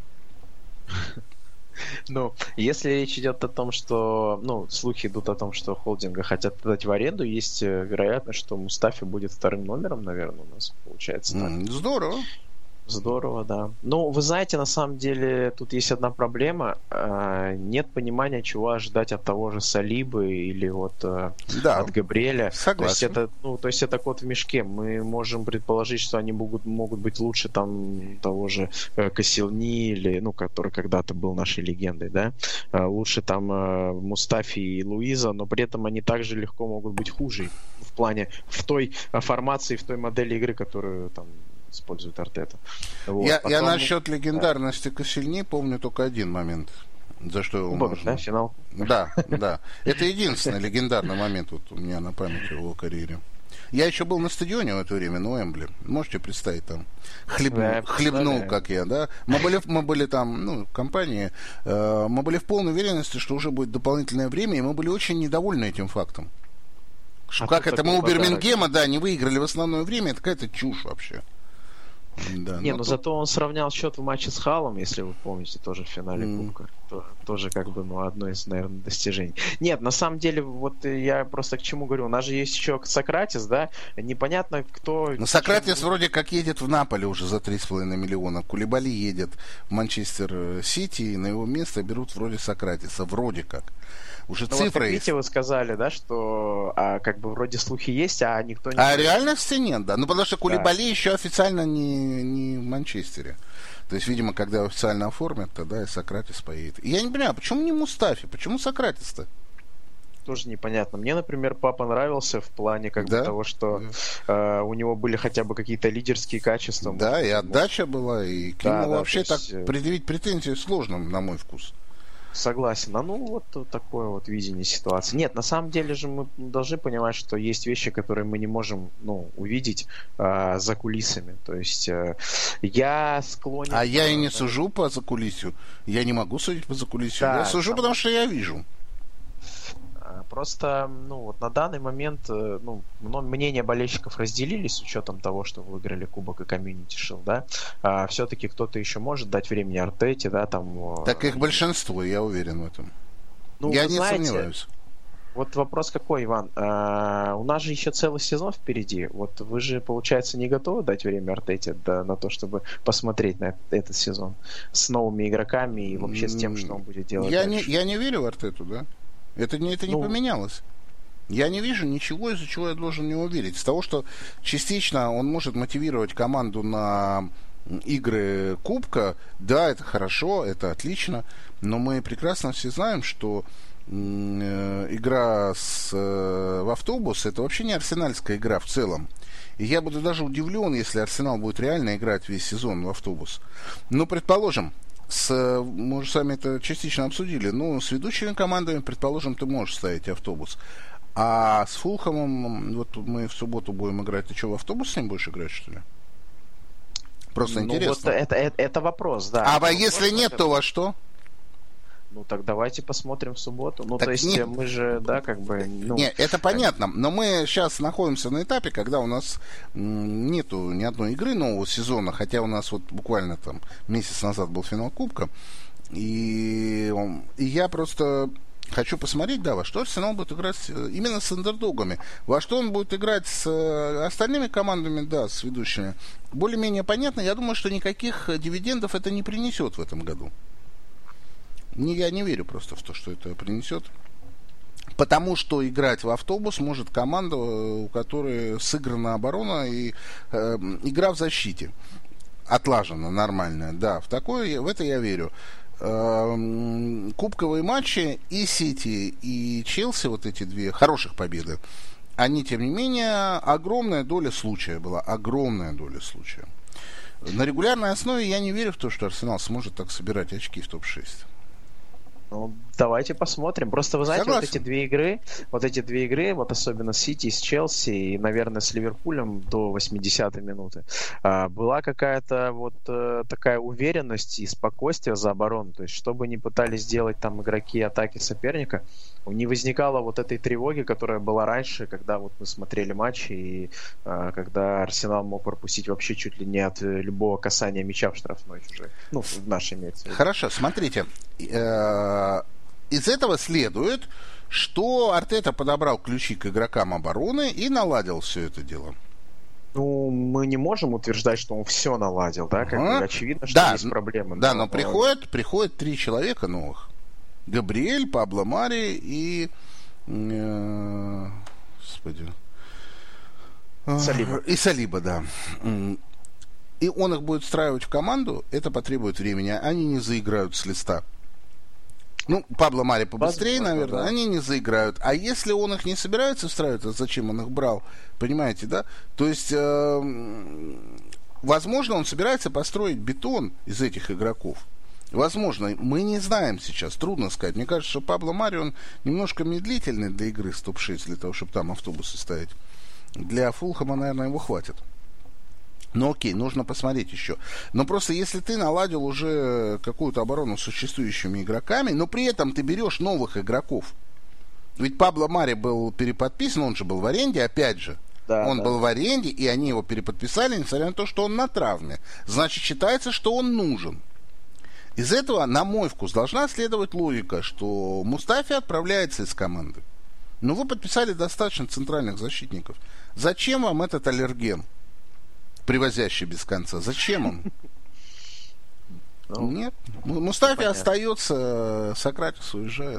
Speaker 3: Ну, если речь идет о том, что, ну, слухи идут о том, что холдинга хотят отдать в аренду, есть вероятность, что Мустафи будет вторым номером, наверное, у нас получается так.
Speaker 2: Mm, здорово.
Speaker 3: Здорово, да. Ну, вы знаете, на самом деле, тут есть одна проблема. Нет понимания, чего ожидать от того же Салибы или вот да, от Габриэля.
Speaker 2: Согласен.
Speaker 3: То есть это, ну, то есть это кот в мешке. Мы можем предположить, что они могут, могут быть лучше там того же Косилни, или, ну, который когда-то был нашей легендой, да. Лучше там Мустафи и Луиза, но при этом они также легко могут быть хуже в плане, в той формации, в той модели игры, которую там использует Артета. Вот.
Speaker 2: Я,
Speaker 3: Потом...
Speaker 2: я насчет легендарности да. Косильни помню только один момент, за что его
Speaker 3: Кубок,
Speaker 2: можно...
Speaker 3: да, финал?
Speaker 2: Да, да. Это единственный легендарный момент вот у меня на памяти в его карьере. Я еще был на стадионе в это время, на Уэмбли. Можете представить, там хлебнул, да, хлебнул да. как я, да? Мы были, мы были там, ну, в компании, э, мы были в полной уверенности, что уже будет дополнительное время, и мы были очень недовольны этим фактом. Что а как это мы у Бирмингема, да, не выиграли в основное время, это какая-то чушь вообще.
Speaker 3: Да, не, но, но тут... зато он сравнял счет в матче с Халом, если вы помните, тоже в финале mm. Кубка. То, тоже как бы, ну, одно из, наверное, достижений. Нет, на самом деле, вот я просто к чему говорю, у нас же есть еще Сократис, да, непонятно, кто...
Speaker 2: Ну, Сократис чем... вроде как едет в Наполе уже за три с половиной миллиона, Кулибали едет в Манчестер Сити, и на его место берут вроде Сократиса, вроде как. Уже
Speaker 3: ну,
Speaker 2: цифры
Speaker 3: вот, видите, вы сказали, да, что а, как бы вроде слухи есть, а никто не...
Speaker 2: А реальности нет, да. Ну, потому что Кулибали да. еще официально не, не в Манчестере. То есть, видимо, когда официально оформят, тогда и Сократис поедет. И я не понимаю, почему не Мустафи? Почему Сократис-то?
Speaker 3: Тоже непонятно. Мне, например, папа нравился в плане как да? бы того, что да. э, у него были хотя бы какие-то лидерские качества.
Speaker 2: Да,
Speaker 3: может,
Speaker 2: и отдача может... была, и к
Speaker 3: да,
Speaker 2: нему
Speaker 3: да,
Speaker 2: вообще
Speaker 3: есть...
Speaker 2: так предъявить претензии сложно, на мой вкус.
Speaker 3: Согласен. А ну вот такое вот видение ситуации. Нет, на самом деле же мы должны понимать, что есть вещи, которые мы не можем, ну, увидеть э, за кулисами. То есть э, я склонен...
Speaker 2: А я и не сужу по закулисью. Я не могу судить по закулисью. Да, я сужу, сам... потому что я вижу.
Speaker 3: Просто, ну, вот на данный момент, ну, мнения болельщиков разделились с учетом того, что выиграли Кубок и Community Shield, да. А все-таки кто-то еще может дать времени Артете, да, там...
Speaker 2: Так их большинство, я уверен в этом.
Speaker 3: Ну,
Speaker 2: я не
Speaker 3: знаете,
Speaker 2: сомневаюсь.
Speaker 3: Вот вопрос какой, Иван? А, у нас же еще целый сезон впереди. Вот вы же, получается, не готовы дать время Артете да, на то, чтобы посмотреть на этот сезон с новыми игроками и вообще с тем, что он будет делать
Speaker 2: я
Speaker 3: дальше?
Speaker 2: Не, я не верю в Артету, да. Это, не, это не ну, поменялось. Я не вижу ничего, из-за чего я должен в него верить. С того, что частично он может мотивировать команду на игры Кубка, да, это хорошо, это отлично, но мы прекрасно все знаем, что э, игра с, э, в автобус это вообще не арсенальская игра в целом. И я буду даже удивлен, если Арсенал будет реально играть весь сезон в автобус. Но, предположим, С, мы уже с вами это частично обсудили. Ну, с ведущими командами, предположим, ты можешь ставить автобус. А с Фулхэмом, вот мы в субботу будем играть. Ты что, в автобус с ним будешь играть, что ли? Просто ну, интересно.
Speaker 3: Вот это, это, это вопрос, да.
Speaker 2: А
Speaker 3: это
Speaker 2: если
Speaker 3: вопрос,
Speaker 2: нет,
Speaker 3: это...
Speaker 2: то во что?
Speaker 3: Ну, так давайте посмотрим в субботу. Ну,
Speaker 2: так
Speaker 3: то есть
Speaker 2: нет.
Speaker 3: мы же, да, как бы... Ну,
Speaker 2: нет, это понятно. Но мы сейчас находимся на этапе, когда у нас нету ни одной игры нового сезона, хотя у нас вот буквально там месяц назад был финал Кубка. И, и я просто хочу посмотреть, да, во что Арсенал будет играть именно с андердогами. Во что он будет играть с остальными командами, да, с ведущими. Более-менее понятно. Я думаю, что никаких дивидендов это не принесет в этом году. Не, я не верю просто в то, что это принесет. Потому что играть в автобус может команда, у которой сыграна оборона и э, игра в защите. Отлажена, нормальная. Да, в такое, в это я верю. Э, кубковые матчи и Сити, и Челси, вот эти две хороших победы, они, тем не менее, огромная доля случая была. Огромная доля случая. На регулярной основе я не верю в то, что Арсенал сможет так собирать очки в топ шесть.
Speaker 3: Ну, давайте посмотрим. Просто, вы знаете,
Speaker 2: Согласен.
Speaker 3: вот эти две игры, вот эти две игры, вот особенно с Сити, с Челси и, наверное, с Ливерпулем до восьмидесятой минуты, а, была какая-то вот а, такая уверенность и спокойствие за оборону. То есть, что бы ни пытались сделать там игроки атаки соперника, не возникало вот этой тревоги, которая была раньше, когда вот мы смотрели матчи, и а, когда Арсенал мог пропустить вообще чуть ли не от любого касания мяча в штрафной чужой. Ну, в нашей имеется.
Speaker 2: Хорошо, смотрите. Из этого следует, что Артета подобрал ключи к игрокам обороны и наладил все это дело.
Speaker 3: Ну, мы не можем утверждать, что он все наладил, да? Как
Speaker 2: ага.
Speaker 3: бы очевидно, что
Speaker 2: да,
Speaker 3: есть проблемы.
Speaker 2: Да, но, но приходят, приходят три человека новых. Габриэль, Пабло Мари и... Э, господи...
Speaker 3: Салиба.
Speaker 2: И Салиба, да. И он их будет встраивать в команду, это потребует времени. Они не заиграют с листа. Ну, Пабло Мари побыстрее, возможно, наверное, да. Они не заиграют. А если он их не собирается встраивать, то зачем он их брал? Понимаете, да? То есть, э, возможно, он собирается построить бетон из этих игроков. Возможно, мы не знаем сейчас, трудно сказать. Мне кажется, что Пабло Мари, он немножко медлительный для игры с топ шесть, для того, чтобы там автобусы ставить. Для Фулхэма, наверное, его хватит. Ну окей, нужно посмотреть еще. Но просто если ты наладил уже какую-то оборону с существующими игроками, но при этом ты берешь новых игроков. Ведь Пабло Мари был переподписан, он же был в аренде, опять же. Да, он да. был в аренде, и они его переподписали, несмотря на то, что он на травме. Значит, считается, что он нужен. Из этого, на мой вкус, должна следовать логика, что Мустафи отправляется из команды. Но вы подписали достаточно центральных защитников. Зачем вам этот аллерген, привозящий без конца? Зачем он? Ну, нет. Мустафи понятно. Остается, Сократис уезжает.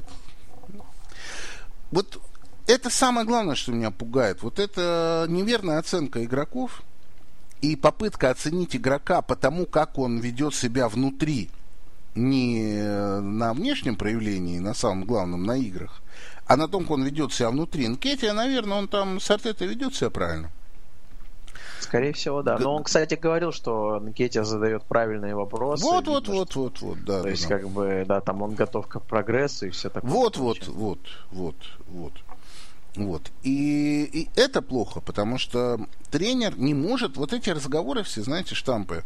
Speaker 2: Вот это самое главное, что меня пугает. Вот это неверная оценка игроков и попытка оценить игрока по тому, как он ведет себя внутри. Не на внешнем проявлении, на самом главном, на играх, а на том, как он ведет себя внутри. Нкетия, наверное, он там с Артетой ведет себя правильно.
Speaker 3: Скорее всего, да. Но он, кстати, говорил, что Нкетия задает правильные вопросы.
Speaker 2: Вот,
Speaker 3: видно,
Speaker 2: вот, вот,
Speaker 3: что...
Speaker 2: вот, вот, да.
Speaker 3: То
Speaker 2: да,
Speaker 3: есть,
Speaker 2: да.
Speaker 3: как бы, да, там он готов к прогрессу и все такое.
Speaker 2: Вот, вот, вот, вот, вот. Вот. И, и это плохо, потому что тренер не может... Вот эти разговоры все, знаете, штампы.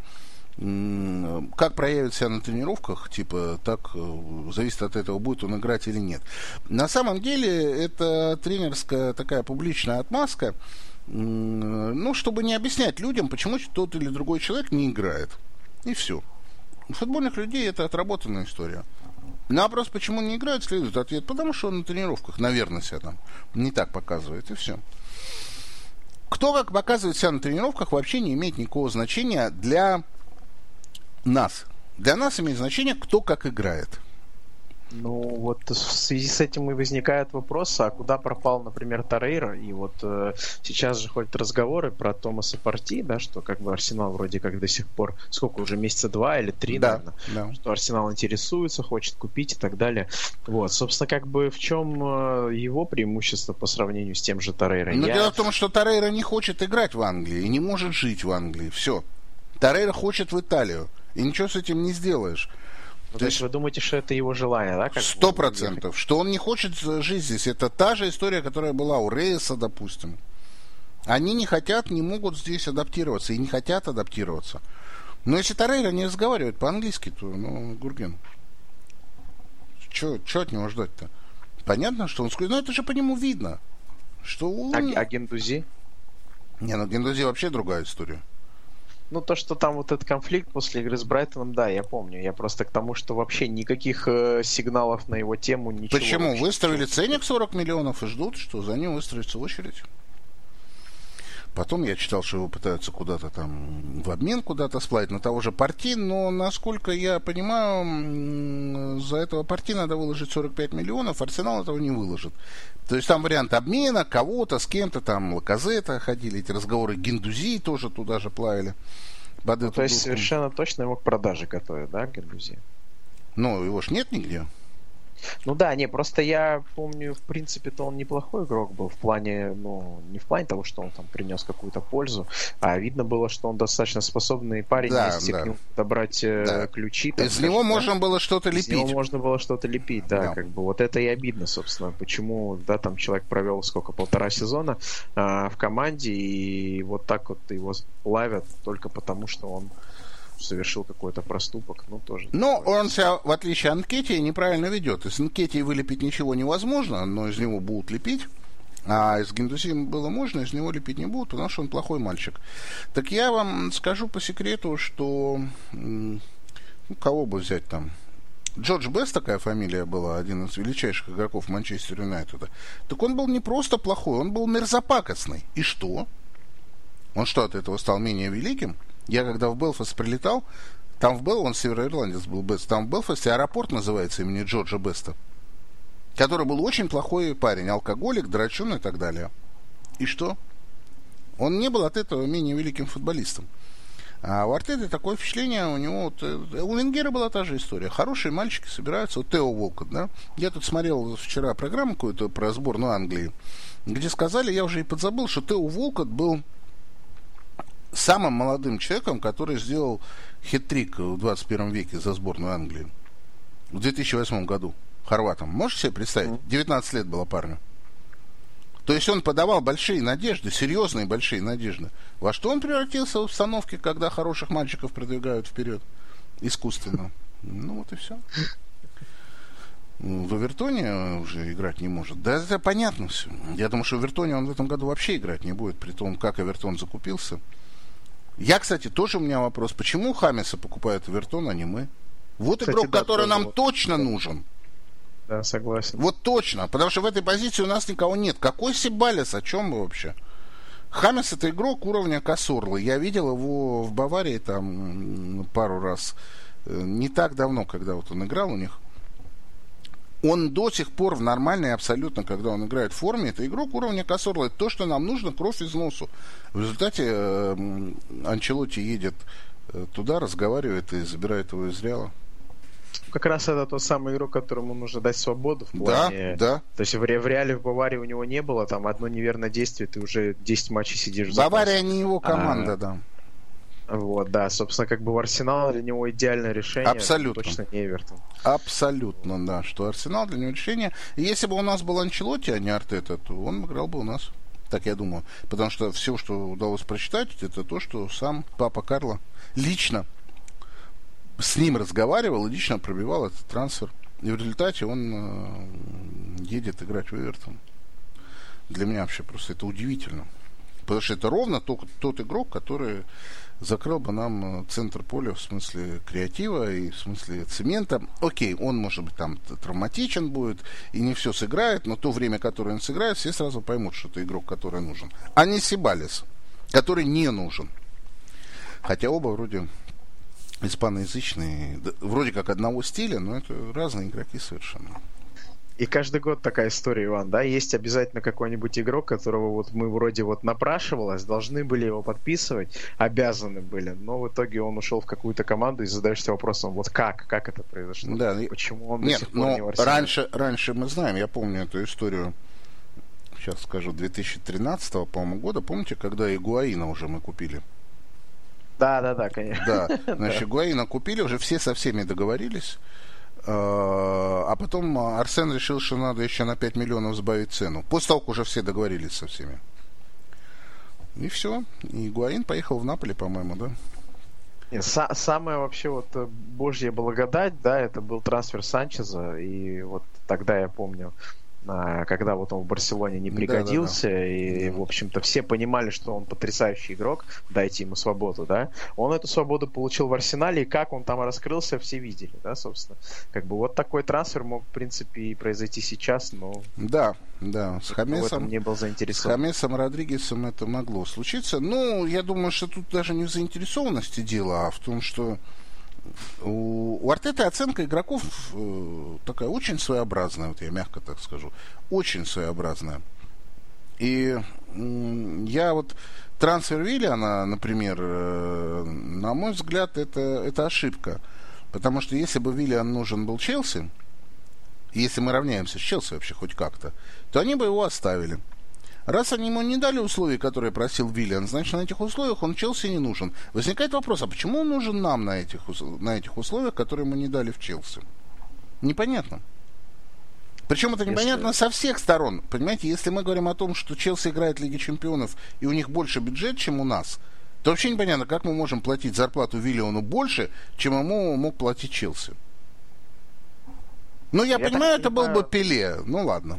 Speaker 2: Как проявит себя на тренировках, типа, так зависит от этого, будет он играть или нет. На самом деле, это тренерская такая публичная отмазка, ну, чтобы не объяснять людям, почему тот или другой человек не играет. И все. У футбольных людей это отработанная история. На вопрос, почему он не играет, следует ответ, потому что он на тренировках, наверное, себя там не так показывает, и все. Кто как показывает себя на тренировках, вообще не имеет никакого значения для нас. Для нас имеет значение, кто как играет.
Speaker 3: Ну, вот в связи с этим и возникает вопрос, а куда пропал, например, Торрейра? И вот э, сейчас же ходят разговоры про Томаса Парти, да, что как бы Арсенал вроде как до сих пор, сколько уже, месяца два или три, да, наверное, да. Что Арсенал интересуется, хочет купить и так далее. Вот, собственно, как бы в чем э, его преимущество по сравнению с тем же Торрейрой?
Speaker 2: Но
Speaker 3: Я...
Speaker 2: дело в том, что Торрейра не хочет играть в Англии и не может жить в Англии. Все. Торрейра хочет в Италию. И ничего с этим не сделаешь.
Speaker 3: Ну, то, то есть вы думаете, что это его желание, да?
Speaker 2: Сто процентов. Что он не хочет жить здесь. Это та же история, которая была у Рейса, допустим. Они не хотят, не могут здесь адаптироваться. И не хотят адаптироваться. Но если Торрейра не разговаривает по-английски, то, ну, Гурген, что от него ждать-то? Понятно, что он... Ну, это же по нему видно. Что он...
Speaker 3: А, а Гендузи?
Speaker 2: Не, ну Гендузи вообще другая история.
Speaker 3: Ну, то, что там вот этот конфликт после игры с Брайтоном, да, я помню. Я просто к тому, что вообще никаких э, сигналов на его тему, ничего.
Speaker 2: Почему? Выставили ценник сорок миллионов и ждут, что за ним выстроится очередь. Потом я читал, что его пытаются куда-то там в обмен куда-то сплавить на того же Парти, но, насколько я понимаю, за этого Парти надо выложить сорок пять миллионов, Арсенал этого не выложит. То есть там вариант обмена кого-то с кем-то, там Лаказета ходили, эти разговоры, Гендузи тоже туда же плавили.
Speaker 3: Ну, то есть совершенно точно его к продаже готовят, да, Гендузи?
Speaker 2: Ну, его ж нет нигде.
Speaker 3: Ну да, не, просто я помню, в принципе-то он неплохой игрок был в плане, ну, не в плане того, что он там принес какую-то пользу, а видно было, что он достаточно способный парень,
Speaker 2: Да,
Speaker 3: если
Speaker 2: да.
Speaker 3: к нему добрать
Speaker 2: Да.
Speaker 3: ключи. Так
Speaker 2: Из
Speaker 3: скажем,
Speaker 2: него
Speaker 3: да,
Speaker 2: можно было что-то
Speaker 3: из
Speaker 2: лепить.
Speaker 3: него можно было что-то лепить, да,
Speaker 2: Да.
Speaker 3: как бы вот это и обидно, собственно, почему, да, там человек провел сколько, полтора сезона а, в команде, и вот так вот его ловят только потому, что он совершил какой-то проступок, ну, тоже.
Speaker 2: Но
Speaker 3: такое.
Speaker 2: он себя, в отличие от Нкетти, неправильно ведет. Из Нкетти вылепить ничего невозможно, но из него будут лепить. А из Гендузи было можно, из него лепить не будут, потому что он плохой мальчик. Так я вам скажу по секрету, что... Ну, кого бы взять там? Джордж Бест, такая фамилия была, один из величайших игроков Манчестер Юнайтеда. Так он был не просто плохой, он был мерзопакостный. И что? Он что, от этого стал менее великим? Я когда в Белфаст прилетал, там в Белфасте, он североирландец был Бест, там в Белфасте аэропорт называется имени Джорджа Беста, который был очень плохой парень, алкоголик, драчун и так далее. И что? Он не был от этого менее великим футболистом. А у Артеты такое впечатление, у него... Вот, у Венгера была та же история. Хорошие мальчики собираются. Вот Тео Волкотт, да? Я тут смотрел вчера программу какую-то про сборную Англии, где сказали, я уже и подзабыл, что Тео Волкотт был самым молодым человеком, который сделал хет-трик в двадцать первом веке за сборную Англии. В две тысячи восьмом году. Хорватом. Можете себе представить? девятнадцать лет было парню. То есть он подавал большие надежды, серьезные большие надежды. Во что он превратился в установке, когда хороших мальчиков продвигают вперед? Искусственно. Ну вот и все. В Эвертоне уже играть не может. Да это понятно все. Я думаю, что в Эвертоне он в этом году вообще играть не будет, при том, как Эвертон закупился. Я, кстати, тоже у меня вопрос. Почему Хамеса покупает Эвертон, а не мы? Вот кстати, игрок, да, который нам вот точно нужен.
Speaker 3: Да, согласен.
Speaker 2: Вот точно. Потому что в этой позиции у нас никого нет. Какой Сибалес? О чем вы вообще? Хамес — это игрок уровня Касорлы. Я видел его в Баварии там пару раз. Не так давно, когда вот он играл у них. Он до сих пор в нормальной абсолютно, когда он играет в форме, это игрок уровня Касорлы. Это то, что нам нужно, кровь из носу. В результате э, Анчелотти едет туда, разговаривает и забирает его из Реала.
Speaker 3: Как раз это тот самый игрок, которому нужно дать свободу в плане...
Speaker 2: Да, да.
Speaker 3: То есть в, в Реале, в Баварии у него не было, там одно неверное действие, ты уже десять матчей сидишь.
Speaker 2: Бавария не его команда, а, да.
Speaker 3: Вот, да, собственно, как бы в Арсенал для него идеальное решение.
Speaker 2: Абсолютно.
Speaker 3: Точно не Эвертон.
Speaker 2: Абсолютно, да, что Арсенал для него решение. И если бы у нас был Анчелотти, а не Артета, то он играл бы у нас. Так я думаю. Потому что все, что удалось прочитать, это то, что сам папа Карло лично с ним разговаривал и лично пробивал этот трансфер. И в результате он э, едет играть в Эвертон. Для меня вообще просто это удивительно. Потому что это ровно тот, тот игрок, который закрыл бы нам центр поля в смысле креатива и в смысле цемента. Окей, он, может быть, там травматичен будет и не все сыграет, но то время, которое он сыграет, все сразу поймут, что это игрок, который нужен. А не Сибалес, который не нужен. Хотя оба вроде испаноязычные, вроде как одного стиля, но это разные игроки совершенно.
Speaker 3: И каждый год такая история, Иван, да, есть обязательно какой-нибудь игрок, которого вот мы вроде вот напрашивалось, должны были его подписывать, обязаны были, но в итоге он ушел в какую-то команду и задаешься вопросом, вот как, как это произошло,
Speaker 2: да,
Speaker 3: почему он
Speaker 2: нет,
Speaker 3: до сих пор
Speaker 2: но
Speaker 3: не в Арсенале.
Speaker 2: Раньше, раньше мы знаем, я помню эту историю, сейчас скажу, две тысячи тринадцатого, по-моему, года, помните, когда Игуаина уже мы купили?
Speaker 3: Да, да, да, конечно.
Speaker 2: Да, значит, Игуаина купили, уже все со всеми договорились. А потом Арсен решил, что надо еще на пять миллионов сбавить цену. После того, как уже все договорились со всеми. И все. И Игуаин поехал в Наполи, по-моему, да?
Speaker 3: Нет, са- самая вообще вот божья благодать, да, это был трансфер Санчеза. И вот тогда я помню, когда вот он в Барселоне не пригодился, да, да, да. и, да. в общем-то, все понимали, что он потрясающий игрок, дайте ему свободу, да, он эту свободу получил в Арсенале, и как он там раскрылся, все видели, да, собственно. Как бы вот такой трансфер мог, в принципе, и произойти сейчас, но...
Speaker 2: Да, да, с Хамесом,
Speaker 3: не был заинтересован.
Speaker 2: С Хамесом Родригесом это могло случиться. Ну, я думаю, что тут даже не в заинтересованности дело, а в том, что У, у Артеты оценка игроков э, такая очень своеобразная, вот я мягко так скажу, очень своеобразная. И э, я вот трансфер Виллиана, например, э, на мой взгляд, это, это ошибка. Потому что если бы Виллиан нужен был Челси, если мы равняемся с Челси вообще хоть как-то, то они бы его оставили. Раз они ему не дали условий, которые просил Виллиан, значит, на этих условиях он Челси не нужен. Возникает вопрос, а почему он нужен нам на этих, на этих условиях, которые ему не дали в Челси? Непонятно. Причем это непонятно если... со всех сторон. Понимаете, если мы говорим о том, что Челси играет в Лиге Чемпионов, и у них больше бюджет, чем у нас, то вообще непонятно, как мы можем платить зарплату Виллиану больше, чем ему мог платить Челси. Ну, я, я понимаю, это понимаю... был бы Пеле. Ну, ладно.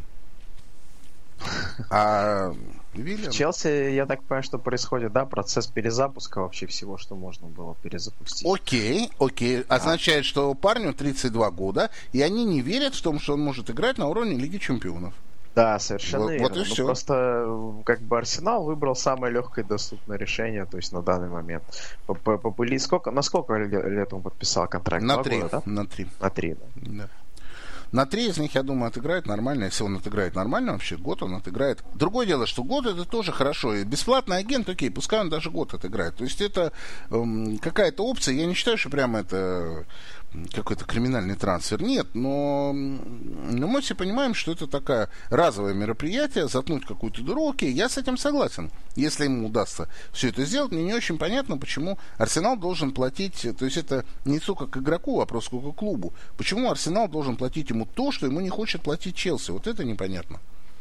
Speaker 2: А Виллиан...
Speaker 3: В Челси, я так понимаю, что происходит, да, процесс перезапуска вообще всего, что можно было перезапустить.
Speaker 2: Окей, окей. А. Означает, что парню тридцать два года, и они не верят в том, что он может играть на уровне Лиги Чемпионов.
Speaker 3: Да, совершенно
Speaker 2: вот,
Speaker 3: верно.
Speaker 2: Вот и
Speaker 3: ну,
Speaker 2: все.
Speaker 3: Просто как бы Арсенал выбрал самое легкое и доступное решение, то есть на данный момент. Попыли сколько? На сколько лет он подписал контракт?
Speaker 2: На три.
Speaker 3: Года, да?
Speaker 2: На три.
Speaker 3: На три, да.
Speaker 2: Да. На три из них, я думаю, отыграет нормально. Если он отыграет нормально, вообще год он отыграет. Другое дело, что год это тоже хорошо. И бесплатный агент, окей, пускай он даже год отыграет. То есть это эм, какая-то опция. Я не считаю, что прямо это какой-то криминальный трансфер. Нет, но, но мы все понимаем, что это такое разовое мероприятие, заткнуть какую-то дыру. Окей, я с этим согласен. Если ему удастся все это сделать, мне не очень понятно, почему Арсенал должен платить, то есть это не сколько к игроку, а просто сколько к клубу. Почему Арсенал должен платить ему то, что ему не хочет платить Челси? Вот это непонятно.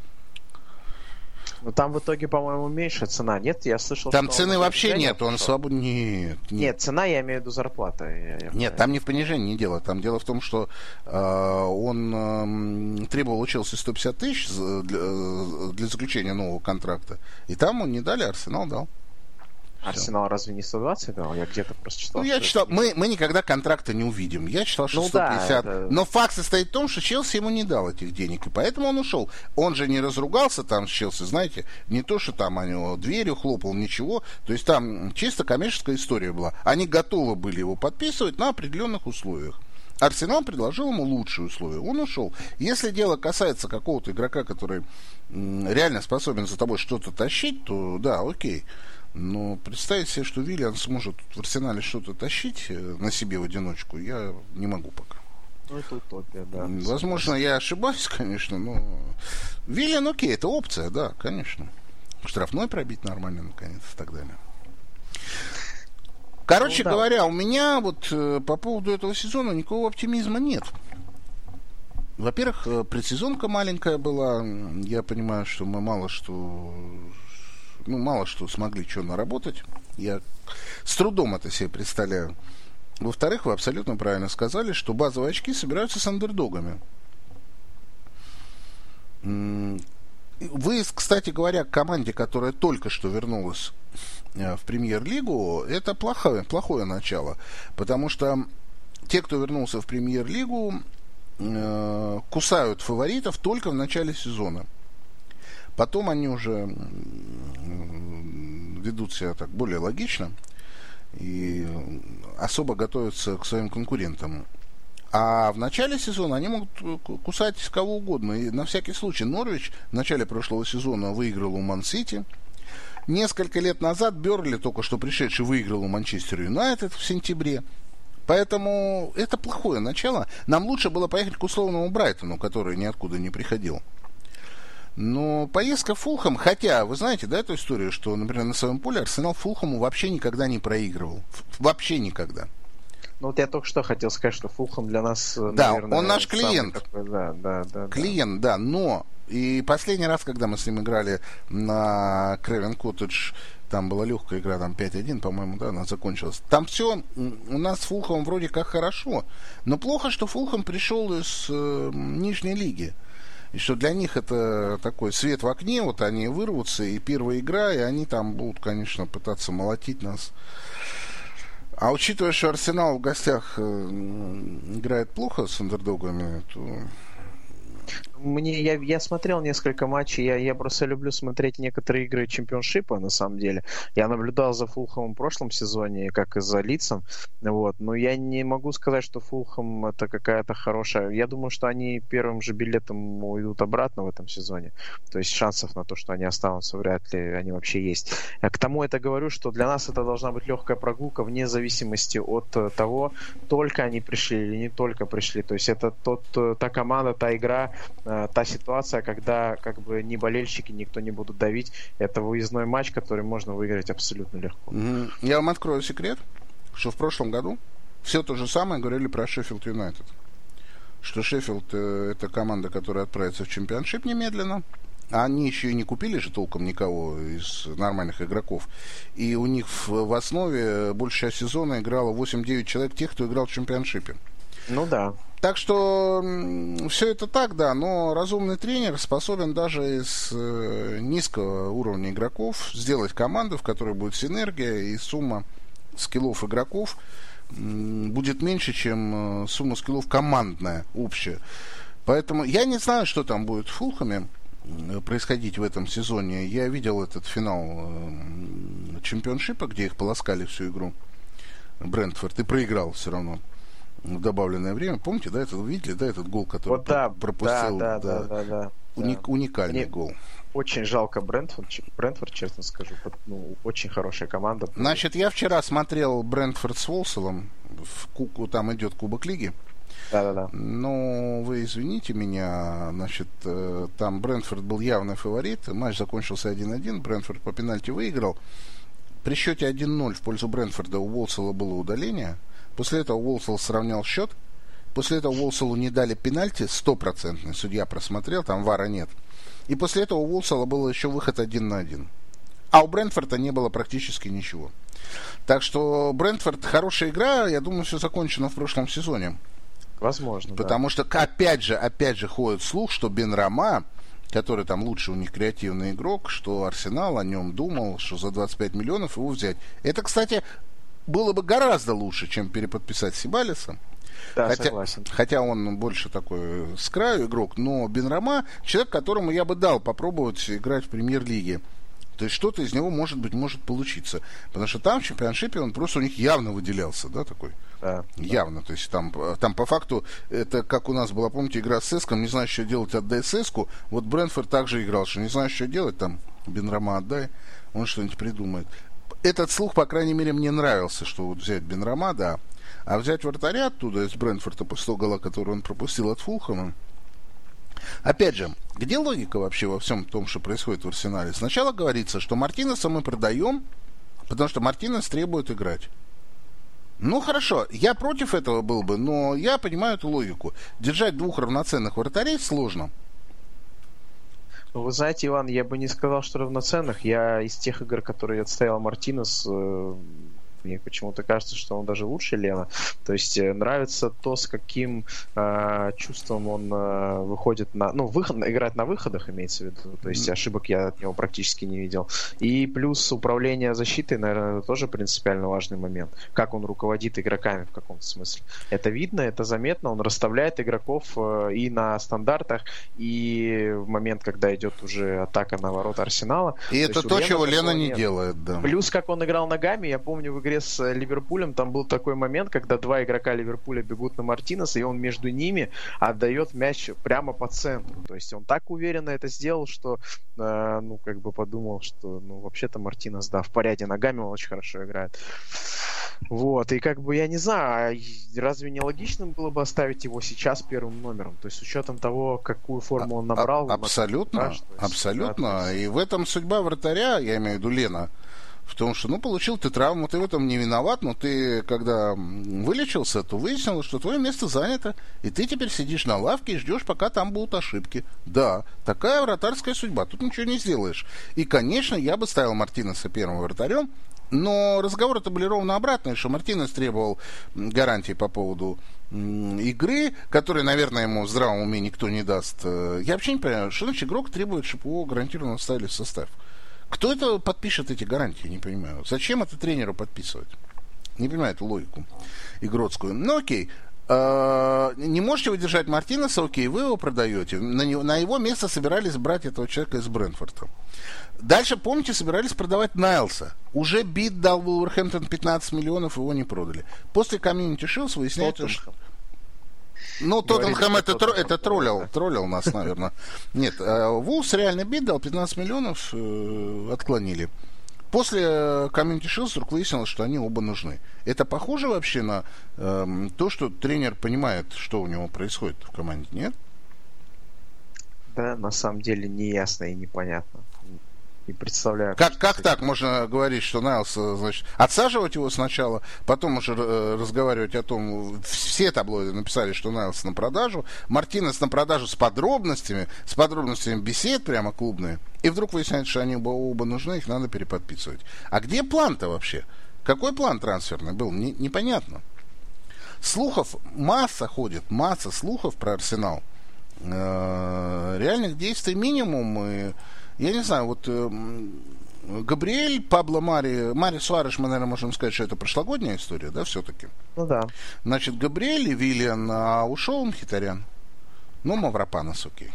Speaker 3: Но там в итоге, по-моему, меньше цена. Нет, я слышал,
Speaker 2: там
Speaker 3: что...
Speaker 2: Там цены вообще нет, он свободен. Нет,
Speaker 3: нет. Нет, цена, я имею в виду зарплата. Я, я
Speaker 2: нет, там не в понижении дело. Там дело в том, что э, он э, требовал у Челси сто пятьдесят тысяч для, для заключения нового контракта. И там он не дали, Арсенал дал.
Speaker 3: Арсенал разве не сто двадцать дал? Я где-то просто читал.
Speaker 2: Ну, я читал, это... мы, мы никогда контракта не увидим. Я читал, что ну, сто пятьдесят. Да, это... Но факт состоит в том, что Челси ему не дал этих денег, и поэтому он ушел. Он же не разругался там с Челси, знаете, не то, что там о него дверью хлопал, ничего. То есть там чисто коммерческая история была. Они готовы были его подписывать на определенных условиях. Арсенал предложил ему лучшие условия. Он ушел. Если дело касается какого-то игрока, который м, реально способен за тобой что-то тащить, то да, окей. Но представить себе, что Виллиан сможет в Арсенале что-то тащить на себе в одиночку, я не могу пока.
Speaker 3: Ну, это утопия, да.
Speaker 2: Возможно, я ошибаюсь, конечно, но Виллиан, окей, это опция, да, конечно. Штрафной пробить нормально, наконец, и так далее. Короче ну, да. говоря, у меня вот по поводу этого сезона никакого оптимизма нет. Во-первых, предсезонка маленькая была. Я понимаю, что мы мало что... Ну, мало что смогли что наработать. Я с трудом это себе представляю. Во-вторых, вы абсолютно правильно сказали, что базовые очки собираются с андердогами. Вы, кстати говоря, к команде, которая только что вернулась в Премьер-лигу, это плохое, плохое начало. Потому что те, кто вернулся в Премьер-лигу, кусают фаворитов только в начале сезона. Потом они уже ведут себя так более логично и особо готовятся к своим конкурентам. А в начале сезона они могут кусать кого угодно. И на всякий случай Норвич в начале прошлого сезона выиграл у Ман-Сити. Несколько лет назад Бернли, только что пришедший, выиграл у Манчестер Юнайтед в сентябре. Поэтому это плохое начало. Нам лучше было поехать к условному Брайтону, который ниоткуда не приходил. Но поездка в Фулхэм, хотя, вы знаете, да, эту историю, что, например, на своем поле Арсенал Фулхэму вообще никогда не проигрывал. Вообще никогда.
Speaker 3: Ну вот я только что хотел сказать, что Фулхэм для нас,
Speaker 2: да,
Speaker 3: наверное,
Speaker 2: он наш клиент.
Speaker 3: Такой, да, да, да,
Speaker 2: клиент, да. да, но и последний раз, когда мы с ним играли на Кревен Коттедж, там была легкая игра, там пять один, по-моему, да, она закончилась. Там все у нас с Фулхэмом вроде как хорошо, но плохо, что Фулхэм пришел из э, нижней лиги. И что для них это такой свет в окне, вот они вырвутся, и первая игра, и они там будут, конечно, пытаться молотить нас. А учитывая, что Арсенал в гостях э, играет плохо с андердогами, то...
Speaker 3: мне, я, я смотрел несколько матчей, я, я просто люблю смотреть некоторые игры чемпионшипа, на самом деле. Я наблюдал за Фулхэмом в прошлом сезоне, как и за Лидсом, вот, но я не могу сказать, что Фулхэм это какая-то хорошая... Я думаю, что они первым же билетом уйдут обратно в этом сезоне, то есть шансов на то, что они останутся, вряд ли они вообще есть. Я к тому это говорю, что для нас это должна быть легкая прогулка вне зависимости от того, только они пришли или не только пришли, то есть это тот, та команда, та игра, та ситуация, когда как бы ни болельщики, никто не будут давить. Это выездной матч, который можно выиграть абсолютно легко.
Speaker 2: Mm-hmm. Я вам открою секрет, что в прошлом году все то же самое говорили про Шеффилд Юнайтед. Что Шеффилд э, это команда, которая отправится в чемпионшип немедленно. А они еще и не купили же толком никого из нормальных игроков. И у них в, в основе большая часть сезона играло восемь-девять человек, тех, кто играл в чемпионшипе.
Speaker 3: Ну да.
Speaker 2: Так что все это так, да, но разумный тренер способен даже из э, низкого уровня игроков сделать команду, в которой будет синергия, и сумма скиллов игроков м, будет меньше, чем э, сумма скиллов командная, общая. Поэтому я не знаю, что там будет в Фулхэме э, происходить в этом сезоне. Я видел этот финал э, чемпионшипа, где их полоскали всю игру, Брентфорд, и проиграл все равно в добавленное время. Помните, да, это вы видели, да, этот гол, который
Speaker 3: вот да,
Speaker 2: пропустил?
Speaker 3: Да, да, да, да, да,
Speaker 2: уник,
Speaker 3: да.
Speaker 2: Уникальный
Speaker 3: Мне
Speaker 2: гол.
Speaker 3: Очень жалко Брентфорд, Брентфорд, честно скажу. Ну, очень хорошая команда.
Speaker 2: Значит, я вчера смотрел Брентфорд с Волселом. В куку там идет Кубок Лиги.
Speaker 3: Да-да-да.
Speaker 2: Но вы извините меня, значит, там Брентфорд был явный фаворит. Матч закончился один-один. Брентфорд по пенальти выиграл. При счете один-ноль в пользу Брентфорда у Волсела было удаление. После этого Уолсел сравнял счет. После этого Уолселу не дали пенальти стопроцентный. Судья просмотрел, там вара нет. И после этого у Уолсела был еще выход один на один. А у Брентфорда не было практически ничего. Так что Брентфорд хорошая игра. Я думаю, все закончено в прошлом сезоне.
Speaker 3: Возможно,
Speaker 2: Потому
Speaker 3: да.
Speaker 2: что, опять же, опять же ходит слух, что Бенрама, который там лучший у них креативный игрок, что Арсенал о нем думал, что за двадцать пять миллионов его взять. Это, кстати, было бы гораздо лучше, чем переподписать Сибалиса.
Speaker 3: Да,
Speaker 2: хотя,
Speaker 3: согласен.
Speaker 2: хотя он больше такой с краю игрок, но Бенрама человек, которому я бы дал попробовать играть в премьер-лиге. То есть что-то из него, может быть, может получиться. Потому что там в чемпионшипе он просто у них явно выделялся, да, такой?
Speaker 3: Да,
Speaker 2: явно. Да. То есть там, там по факту, это как у нас была, помните, игра с Эском, не знаешь, что делать, отдай Эску. Вот Брентфорд также играл, что не знаешь, что делать, там Бенрама отдай, он что-нибудь придумает. Этот слух, по крайней мере, мне нравился, что вот взять Бенрама, да. А взять вратаря оттуда, из Брентфорда, после того гола, который он пропустил от Фулхэма. Опять же, где логика вообще во всем том, что происходит в Арсенале? Сначала говорится, что Мартинеса мы продаем, потому что Мартинес требует играть. Ну, хорошо, я против этого был бы, но я понимаю эту логику. Держать двух равноценных вратарей сложно.
Speaker 3: Ну, вы знаете, Иван, я бы не сказал, что равноценных. Я из тех игр, которые отстоял Мартинес, э, мне почему-то кажется, что он даже лучше Лена. То есть э, нравится то, с каким э, чувством он э, выходит на... Ну, выход, играть на выходах, имеется в виду. То есть ошибок я от него практически не видел. И плюс управление защитой, наверное, тоже принципиально важный момент. Как он руководит игроками в каком-то смысле. Это видно, это заметно. Он расставляет игроков э, и на стандартах, и в момент, когда идет уже атака на ворота Арсенала.
Speaker 2: И
Speaker 3: то
Speaker 2: это то, чего Лена не нет. делает, да.
Speaker 3: Плюс, как он играл ногами, я помню в игре с Ливерпулем, там был такой момент, когда два игрока Ливерпуля бегут на Мартинеса, и он между ними отдает мяч прямо по центру. То есть он так уверенно это сделал, что э, ну, как бы подумал, что ну, вообще-то Мартинес, да, в порядке, ногами он очень хорошо играет. Вот, и как бы я не знаю, разве не логичным было бы оставить его сейчас первым номером? То есть с учетом того, какую форму он набрал.
Speaker 2: А, абсолютно,
Speaker 3: Макаш, есть,
Speaker 2: абсолютно.
Speaker 3: Да, есть...
Speaker 2: И в этом судьба вратаря, я имею в виду Лена, в том, что, ну, получил ты травму, ты в этом не виноват, но ты, когда вылечился, то выяснилось, что твое место занято, и ты теперь сидишь на лавке и ждешь, пока там будут ошибки. Да, такая вратарская судьба, тут ничего не сделаешь. И, конечно, я бы ставил Мартинеса первым вратарем, но разговоры-то были ровно обратные, что Мартинес требовал гарантии по поводу игры, которые, наверное, ему в здравом уме никто не даст. Я вообще не понимаю, что значит игрок требует, чтобы его гарантированно ставили в состав. Кто это подпишет эти гарантии, не понимаю. Зачем это тренеру подписывать? Не понимаю эту логику игротскую. Ну окей, э, не можете вы держать Мартинеса, окей, вы его продаете. На, него, на его место собирались брать этого человека из Брентфорда. Дальше, помните, собирались продавать Найлса. Уже бит дал Вулверхэмптон пятнадцать миллионов, его не продали. После комьюнити шилс выясняется, что... Ну, Тоттенхэм это, тро, это троллил, троллил нас, наверное. Нет, Вулс реально бит дал, пятнадцать миллионов э, отклонили. После комьюнити шилс вдруг выяснилось, что они оба нужны. Это похоже вообще на э, то, что тренер понимает, что у него происходит в команде, нет?
Speaker 3: Да, на самом деле не ясно и непонятно. Не представляю.
Speaker 2: Как, как так можно говорить, что Найлс, значит, отсаживать его сначала, потом уже э, разговаривать о том, все таблоиды написали, что Найлс на продажу, Мартинес на продажу с подробностями, с подробностями бесед прямо клубные, и вдруг выясняется, что они оба, оба нужны, их надо переподписывать. А где план-то вообще? Какой план трансферный был? Не, непонятно. Слухов масса ходит, масса слухов про Арсенал. Э, реальных действий минимум, и я не знаю, вот э, Габриэль, Пабло Мари, Мари Суареш, мы, наверное, можем сказать, что это прошлогодняя история, да, все-таки?
Speaker 3: Ну да.
Speaker 2: Значит, Габриэль и Виллиан, а ушел Мхитарян. Ну, Мавропанос, окей.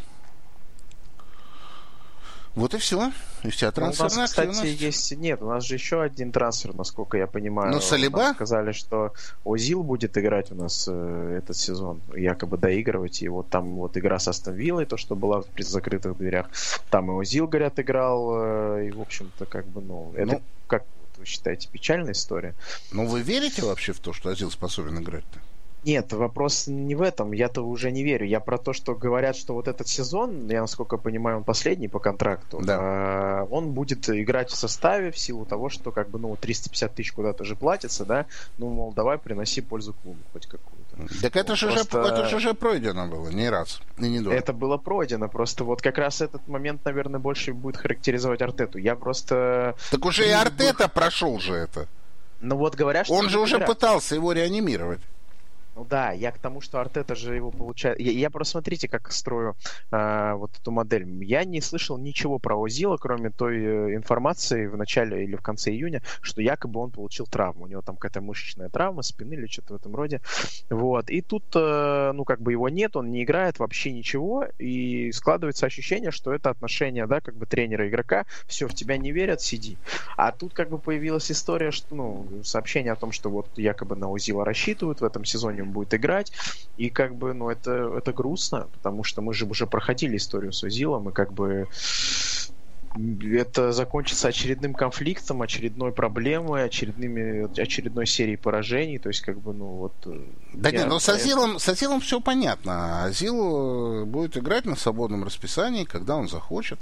Speaker 2: Вот и все. И вся трансферная
Speaker 3: ну, у нас, кстати,
Speaker 2: активность.
Speaker 3: есть... Нет, у нас же еще один трансфер, насколько я понимаю.
Speaker 2: Ну, Салиба?
Speaker 3: Нам сказали, что Озил будет играть у нас э, этот сезон, якобы доигрывать. И вот там вот игра с Астон Виллой, то, что была при закрытых дверях. Там и Озил, говорят, играл. Э, и, в общем-то, как бы, ну... Это, ну, как вы считаете, печальная история?
Speaker 2: Ну, вы верите вообще в то, что Озил способен играть-то?
Speaker 3: Нет, вопрос не в этом. Я-то уже не верю. Я про то, что говорят, что вот этот сезон, я насколько понимаю, он последний по контракту.
Speaker 2: Да.
Speaker 3: А, он будет играть в составе в силу того, что как бы, ну, триста пятьдесят тысяч куда-то же платится, да. Ну, мол, давай приноси пользу клубу хоть какую-то.
Speaker 2: Так это,
Speaker 3: вот,
Speaker 2: же,
Speaker 3: просто...
Speaker 2: уже, это же уже пройдено было, не раз, и не два.
Speaker 3: Это было пройдено, просто вот как раз этот момент, наверное, больше будет характеризовать Артету. Я просто...
Speaker 2: Так уже и Артета прошел же это.
Speaker 3: Ну вот говорят, что...
Speaker 2: Он же уже играть. Пытался его реанимировать.
Speaker 3: Ну да, я к тому, что Артета же его получает... Я, я просто смотрите, как строю э, вот эту модель. Я не слышал ничего про Озила, кроме той э, информации в начале или в конце июня, что якобы он получил травму. У него там какая-то мышечная травма, спины или что-то в этом роде. Вот. И тут, э, ну, как бы его нет, он не играет вообще ничего, и складывается ощущение, что это отношение, да, как бы тренера и игрока. Все, в тебя не верят, сиди. А тут как бы появилась история, что, ну, сообщение о том, что вот якобы на Озила рассчитывают в этом сезоне, будет играть, и как бы, ну, это, это грустно, потому что мы же уже проходили историю с Озилом, и как бы это закончится очередным конфликтом, очередной проблемой, очередными, очередной серией поражений, то есть как бы, ну, вот...
Speaker 2: Да нет, но с Озилом, с Озилом все понятно. Озил будет играть на свободном расписании, когда он захочет.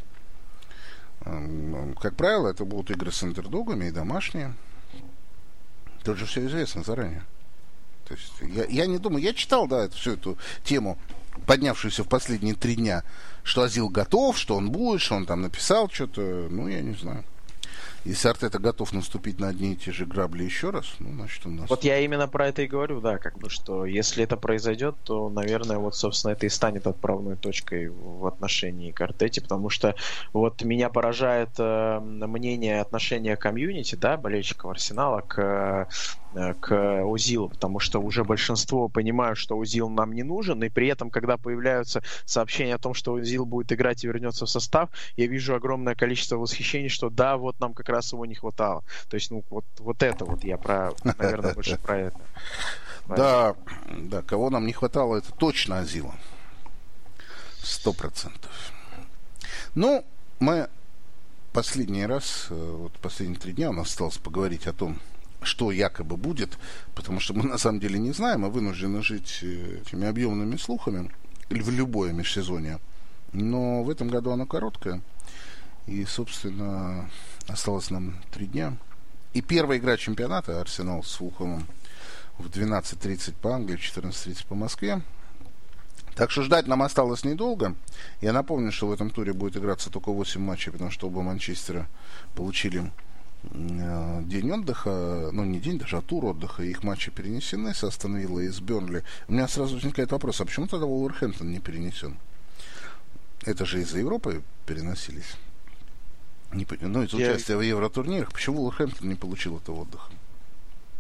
Speaker 2: Как правило, это будут игры с андердогами и домашние. Тут же все известно заранее. То есть я, я не думаю, я читал, да, всю эту тему, поднявшуюся в последние три дня, что Озил готов, что он будет, что он там написал что-то, ну, я не знаю. Если Артета готов наступить на одни и те же грабли еще раз, ну, значит, у нас...
Speaker 3: Вот я именно про это и говорю, да, как бы, что если это произойдет, то, наверное, вот, собственно, это и станет отправной точкой в отношении к Артете, потому что вот меня поражает э, мнение, отношение комьюнити, да, болельщиков Арсенала к, э, к Озилу, потому что уже большинство понимают, что Озил нам не нужен, и при этом, когда появляются сообщения о том, что Озил будет играть и вернется в состав, я вижу огромное количество восхищений, что да, вот нам как раз его не хватало. То есть, ну, вот, вот это вот я про, наверное, больше про это.
Speaker 2: Да, да, кого нам не хватало, это точно Озила. Сто процентов. Ну, мы последний раз, вот последние три дня у нас осталось поговорить о том, что якобы будет, потому что мы на самом деле не знаем, мы вынуждены жить этими объемными слухами в любое межсезонье. Но в этом году оно короткое. И, собственно, осталось нам три дня. И первая игра чемпионата, Арсенал с Фулхэмом, в двенадцать тридцать по Англии, в четырнадцать тридцать по Москве. Так что ждать нам осталось недолго. Я напомню, что в этом туре будет играться только восемь матчей, потому что оба Манчестера получили э, день отдыха. Ну, не день даже, а тур отдыха. Их матчи перенесены с Астон Виллой и с Бернли. У меня сразу возникает вопрос, а почему тогда Вулверхэмптон не перенесен? Это же из-за Европы переносились. Не, ну, из участия Я... в евротурнирах. Почему Вулверхэмптон не получил этого отдыха?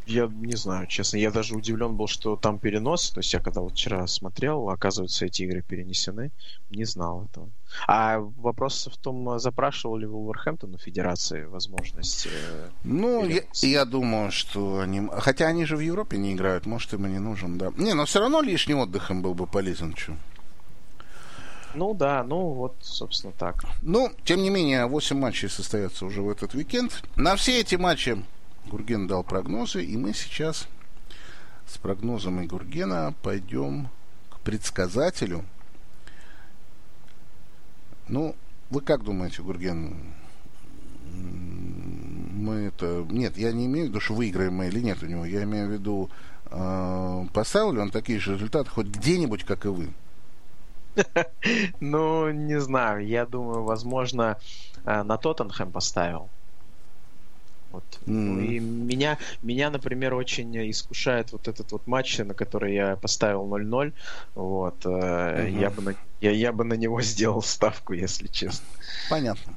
Speaker 3: я не знаю, честно. Я даже удивлен был, что там перенос. То есть я когда вот вчера смотрел, оказывается, эти игры перенесены. Не знал этого. А вопрос в том, запрашивал ли Вулверхэмптон у Федерации возможность... Э,
Speaker 2: ну, я, я думаю, что они... Хотя они же в Европе не играют, может, им и не нужен, да. Не, но все равно лишний отдых им был бы полезен, что.
Speaker 3: Ну да, ну вот, собственно, так.
Speaker 2: Ну, тем не менее, восемь матчей состоятся уже в этот уикенд. На все эти матчи Гурген дал прогнозы, и мы сейчас с прогнозом Гургена пойдем к предсказателю. Ну, вы как думаете, Гурген? Мы это... Нет, я не имею в виду, что выиграем мы или нет у него. Я имею в виду, э, поставил ли он такие же результаты хоть где-нибудь, как и вы?
Speaker 3: Ну, не знаю. Я думаю, возможно, на Тоттенхэм поставил. Вот. Mm. Ну, и меня, меня, например, очень искушает вот этот вот матч, на который я поставил ноль ноль. Вот. Mm-hmm. Я бы на, я, я бы на него сделал ставку, если честно.
Speaker 2: Понятно.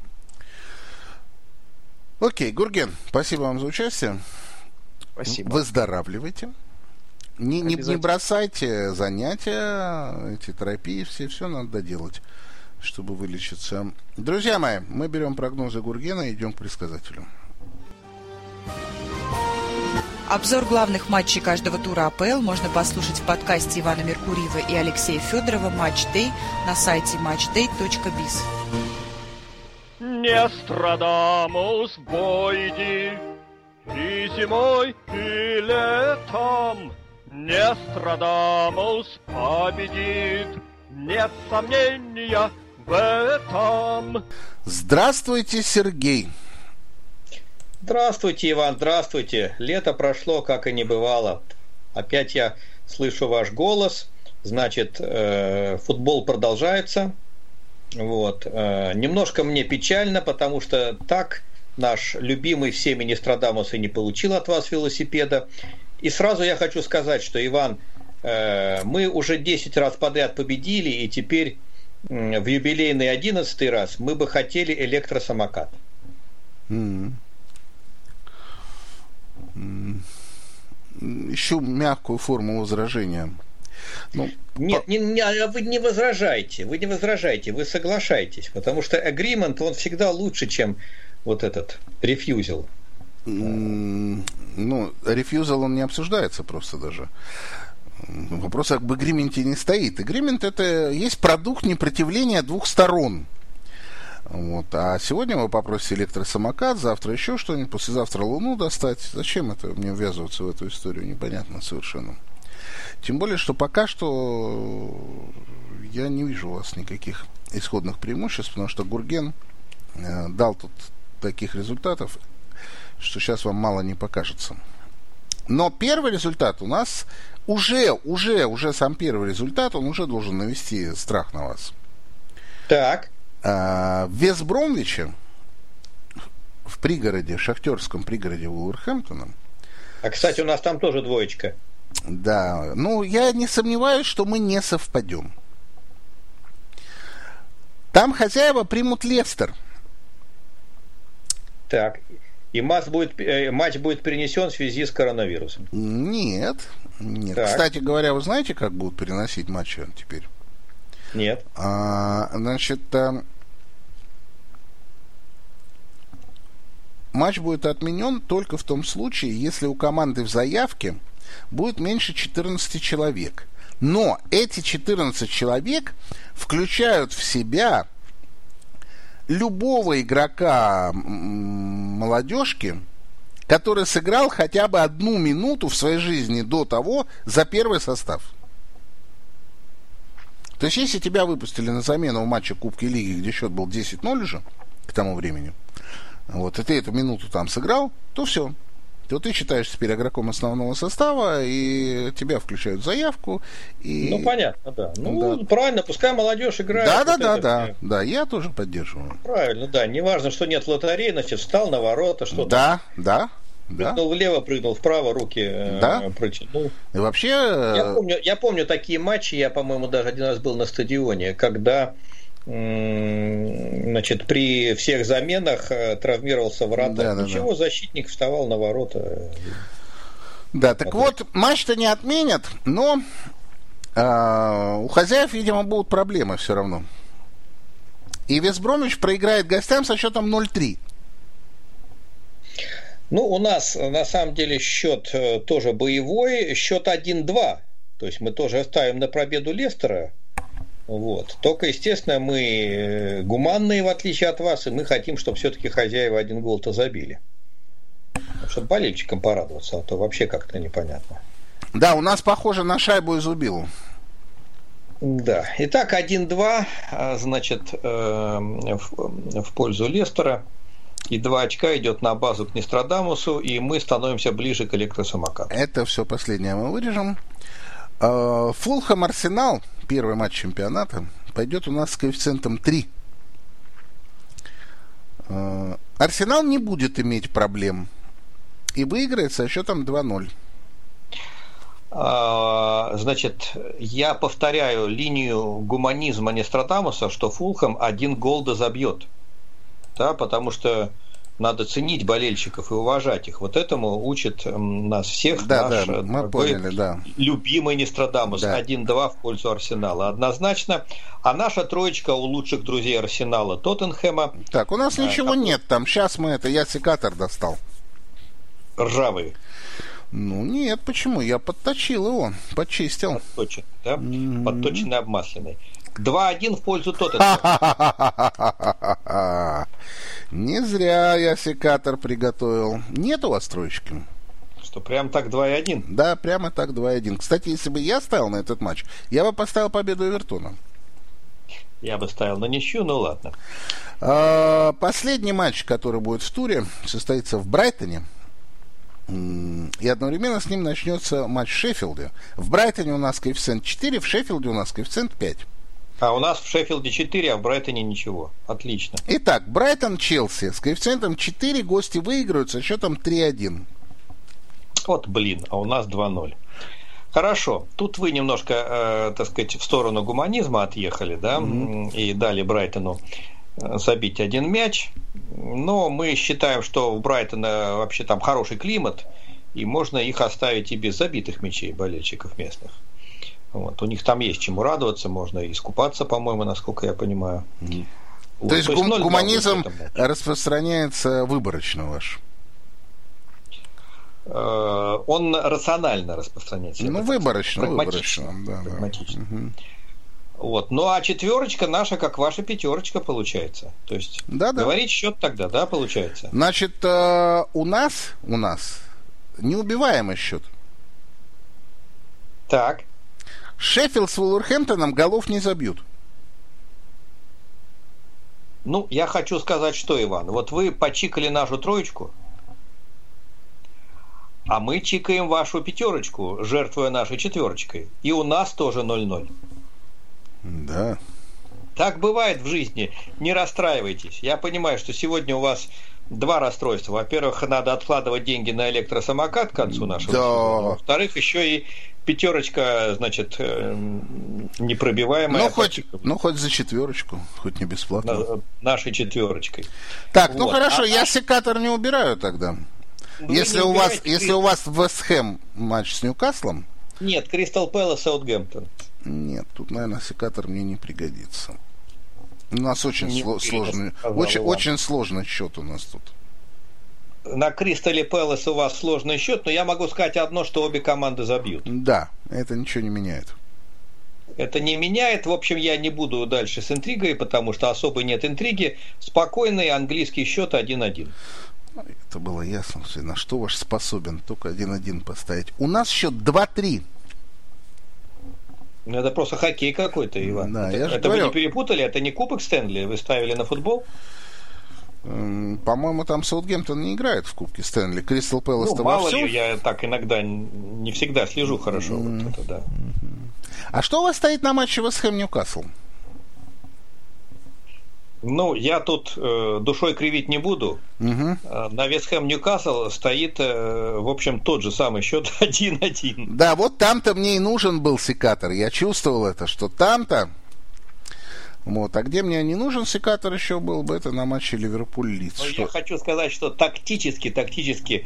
Speaker 2: Окей, Гурген, спасибо вам за участие.
Speaker 3: Спасибо.
Speaker 2: Выздоравливайте. Не, не, не бросайте занятия, эти терапии, все, все надо доделать, чтобы вылечиться. Друзья мои, мы берем прогнозы Гургена и идем к предсказателю.
Speaker 1: Обзор главных матчей каждого тура АПЛ можно послушать в подкасте Ивана Меркурьева и Алексея Федорова «Матч Дэй» на сайте матчдэй точка биз.
Speaker 4: Не Нострадамус бойди и зимой, и летом. Не Нострадамус победит, нет сомнения в этом.
Speaker 2: Здравствуйте, Сергей.
Speaker 5: Здравствуйте, Иван, здравствуйте. Лето прошло, как и не бывало. Опять я слышу ваш голос. Значит, э, футбол продолжается. Вот. Э, немножко мне печально, потому что так наш любимый всеми Нострадамус и не получил от вас велосипеда. И сразу я хочу сказать, что, Иван, э, мы уже десять раз подряд победили, и теперь э, в юбилейный одиннадцатый раз мы бы хотели электросамокат.
Speaker 2: Mm-hmm. Ищу мягкую форму возражения. Ну,
Speaker 5: Нет, по... не, не, вы не возражайте, вы не возражайте, вы соглашайтесь, потому что agreement, он всегда лучше, чем вот этот refusal.
Speaker 2: Mm, ну, refusal, он не обсуждается просто даже. Вопрос об агрименте не стоит. Агримент — это есть продукт непротивления двух сторон. Вот. А сегодня вы попросите электросамокат, завтра еще что-нибудь, послезавтра Луну достать. Зачем это мне ввязываться в эту историю? Непонятно совершенно. Тем более, что пока что я не вижу у вас никаких исходных преимуществ, потому что Гурген э, дал тут таких результатов, что сейчас вам мало не покажется. Но первый результат у нас уже, уже, уже сам первый результат, он уже должен навести страх на вас.
Speaker 5: Так.
Speaker 2: В Вест-Бромвиче, в пригороде, в шахтерском пригороде Вулверхэмптона.
Speaker 5: А, кстати, у нас там тоже двоечка.
Speaker 2: Да, ну, я не сомневаюсь, что мы не совпадем. Там хозяева примут Лестер.
Speaker 5: Так, и матч будет, э, матч будет перенесен в связи с коронавирусом.
Speaker 2: Нет, нет.
Speaker 5: Так.
Speaker 2: Кстати говоря, вы знаете, как будут переносить матчи теперь?
Speaker 5: Нет.
Speaker 2: А, значит, а, матч будет отменен только в том случае, если у команды в заявке будет меньше четырнадцати человек. Но эти четырнадцать человек включают в себя любого игрока молодежки, который сыграл хотя бы одну минуту в своей жизни до того за первый состав. То есть, если тебя выпустили на замену в матче Кубки Лиги, где счет был десять ноль уже к тому времени, вот, и ты эту минуту там сыграл, то все. То ты считаешь теперь игроком основного состава, и тебя включают в заявку. И...
Speaker 5: Ну, понятно, да. Ну, да. Правильно, пускай молодежь играет.
Speaker 2: Да,
Speaker 5: вот
Speaker 2: да,
Speaker 5: это
Speaker 2: да,
Speaker 5: все.
Speaker 2: да, да, я тоже поддерживаю.
Speaker 5: Правильно, да. Неважно, что нет лотереи, значит, встал на ворота, что
Speaker 2: Да,
Speaker 5: там.
Speaker 2: да. Да.
Speaker 5: Прыгнул влево, прыгнул вправо, руки
Speaker 2: да.
Speaker 5: э, протянул.
Speaker 2: И вообще...
Speaker 5: Я помню, я помню такие матчи, я, по-моему, даже один раз был на стадионе, когда м- значит, при всех заменах э, травмировался вратарь. Да, да, Ничего, да. Защитник вставал на ворота.
Speaker 2: Да, так вот, матч-то не отменят, но э, у хозяев, видимо, будут проблемы все равно. И Вест Бромвич проиграет гостям со счетом ноль три.
Speaker 5: Ну, у нас на самом деле счет тоже боевой, счет один-два. То есть мы тоже ставим на победу Лестера. Вот. Только, естественно, мы гуманные, в отличие от вас, и мы хотим, чтобы все-таки хозяева один гол-то забили. Чтобы болельщикам порадоваться, а то вообще как-то непонятно.
Speaker 2: Да, у нас похоже на шайбу из Убилу.
Speaker 5: Да. Итак, один-два, значит, в, в пользу Лестера. И два очка идет на базу к Нострадамусу, и мы становимся ближе к электросамокату.
Speaker 2: Это все последнее мы вырежем. Фулхэм Арсенал, первый матч чемпионата, пойдет у нас с коэффициентом три. Арсенал не будет иметь проблем и выиграет со счетом два ноль.
Speaker 5: Значит, я повторяю линию гуманизма Нострадамуса, что Фулхэм один гол да забьет. Да, потому что надо ценить болельщиков и уважать их. Вот этому учит нас всех
Speaker 2: да,
Speaker 5: наш
Speaker 2: да, мы поняли, да.
Speaker 5: любимый Нострадамус. Да. один-два в пользу Арсенала. Однозначно. А наша троечка у лучших друзей Арсенала Тоттенхэма.
Speaker 2: Так, у нас ничего
Speaker 5: а,
Speaker 2: нет там. Сейчас мы это, я секатор достал.
Speaker 5: Ржавый.
Speaker 2: Ну, нет, почему? Я подточил его, почистил.
Speaker 5: Подточен, да? Mm-hmm. Подточенный, обмасленный. два-один в пользу Тоттенхэма.
Speaker 2: Не зря я секатор приготовил. Нет у вас троечки?
Speaker 5: Что, прям так два-один?
Speaker 2: Да, прямо так два-один. Кстати, если бы я ставил на этот матч, я бы поставил победу Эвертона.
Speaker 5: Я бы ставил на ничью, ну ладно.
Speaker 2: А, последний матч, который будет в туре, состоится в Брайтоне. И одновременно с ним начнется матч в Шеффилде. В Брайтоне у нас коэффициент четыре, в Шеффилде у нас коэффициент пять.
Speaker 5: А у нас в Шеффилде четыре, а в Брайтоне ничего. Отлично.
Speaker 2: Итак, Брайтон-Челси с коэффициентом четыре, гости выиграют со счетом три-один.
Speaker 5: Вот блин, а у нас два-ноль. Хорошо, тут вы немножко, э, так сказать, в сторону гуманизма отъехали, да, mm-hmm. и дали Брайтону забить один мяч. Но мы считаем, что у Брайтона вообще там хороший климат, и можно их оставить и без забитых мячей болельщиков местных. Вот. У них там есть чему радоваться, можно и искупаться, по-моему, насколько я понимаю. Mm-hmm. Вот.
Speaker 2: То есть, То есть гум- гуманизм распространяется выборочно ваш?
Speaker 5: Uh, он рационально распространяется.
Speaker 2: Ну, выборочно,
Speaker 5: прагматично.
Speaker 2: выборочно, да,
Speaker 5: прагматично.
Speaker 2: Да. Угу.
Speaker 5: Вот. Ну, а четверочка наша, как ваша пятерочка, получается. То есть,
Speaker 2: да, да.
Speaker 5: говорить счет тогда, да, получается?
Speaker 2: Значит, э, у нас, у нас неубиваемый счет.
Speaker 5: Так.
Speaker 2: Шеффилд с Вулверхэмптоном голов не забьют.
Speaker 5: Ну, я хочу сказать, что, Иван, вот вы почикали нашу троечку, а мы чикаем вашу пятерочку, жертвуя нашей четверочкой. И у нас тоже ноль-ноль.
Speaker 2: Да.
Speaker 5: Так бывает в жизни. Не расстраивайтесь. Я понимаю, что сегодня у вас два расстройства. Во-первых, надо откладывать деньги на электросамокат к концу нашего
Speaker 2: да.
Speaker 5: сезона. Во-вторых, еще и пятерочка, значит, непробиваемая.
Speaker 2: Ну хоть, ну, хоть за четверочку, хоть не бесплатно.
Speaker 5: Нашей четверочкой.
Speaker 2: Так,
Speaker 5: вот.
Speaker 2: ну хорошо,
Speaker 5: а
Speaker 2: я
Speaker 5: наш...
Speaker 2: секатор не убираю тогда. Вы если у вас, если у вас Вест Хэм матч с Ньюкаслом.
Speaker 5: Нет, Кристал Пэлас, Саутгемптон.
Speaker 2: Нет, тут, наверное, секатор мне не пригодится. У нас очень сло- сложный, очень, очень сложный счет у нас тут.
Speaker 5: На Кристале Пэлас у вас сложный счет, но я могу сказать одно, что обе команды забьют.
Speaker 2: Да, это ничего не меняет.
Speaker 5: Это не меняет. В общем, я не буду дальше с интригой, потому что особо нет интриги. Спокойный английский счет один-один.
Speaker 2: Это было ясно, на что ваш способен только один-один поставить. У нас счет два-три.
Speaker 5: Это просто хоккей какой-то, Иван.
Speaker 2: Да,
Speaker 5: это это вы не перепутали? Это не Кубок Стэнли? Вы ставили на футбол?
Speaker 2: По-моему, там Саутгемптон не играет в Кубке Стэнли. Кристал Пэлас-то
Speaker 5: ну, мало
Speaker 2: вовсю.
Speaker 5: ли, я так иногда не всегда слежу хорошо. Mm-hmm. Вот это, да.
Speaker 2: А что у вас стоит на матче Вест Хэм Ньюкасл?
Speaker 5: Ну, я тут э, душой кривить не буду.
Speaker 2: Угу.
Speaker 5: На Вест Хэм Ньюкасл стоит, э, в общем, тот же самый счет один-один.
Speaker 2: Да, вот там-то мне и нужен был секатор. Я чувствовал это, что там-то Вот. А где мне не нужен секатор еще был бы, это на матче Ливерпуль-Лидс.
Speaker 5: Что... Я хочу сказать, что тактически, тактически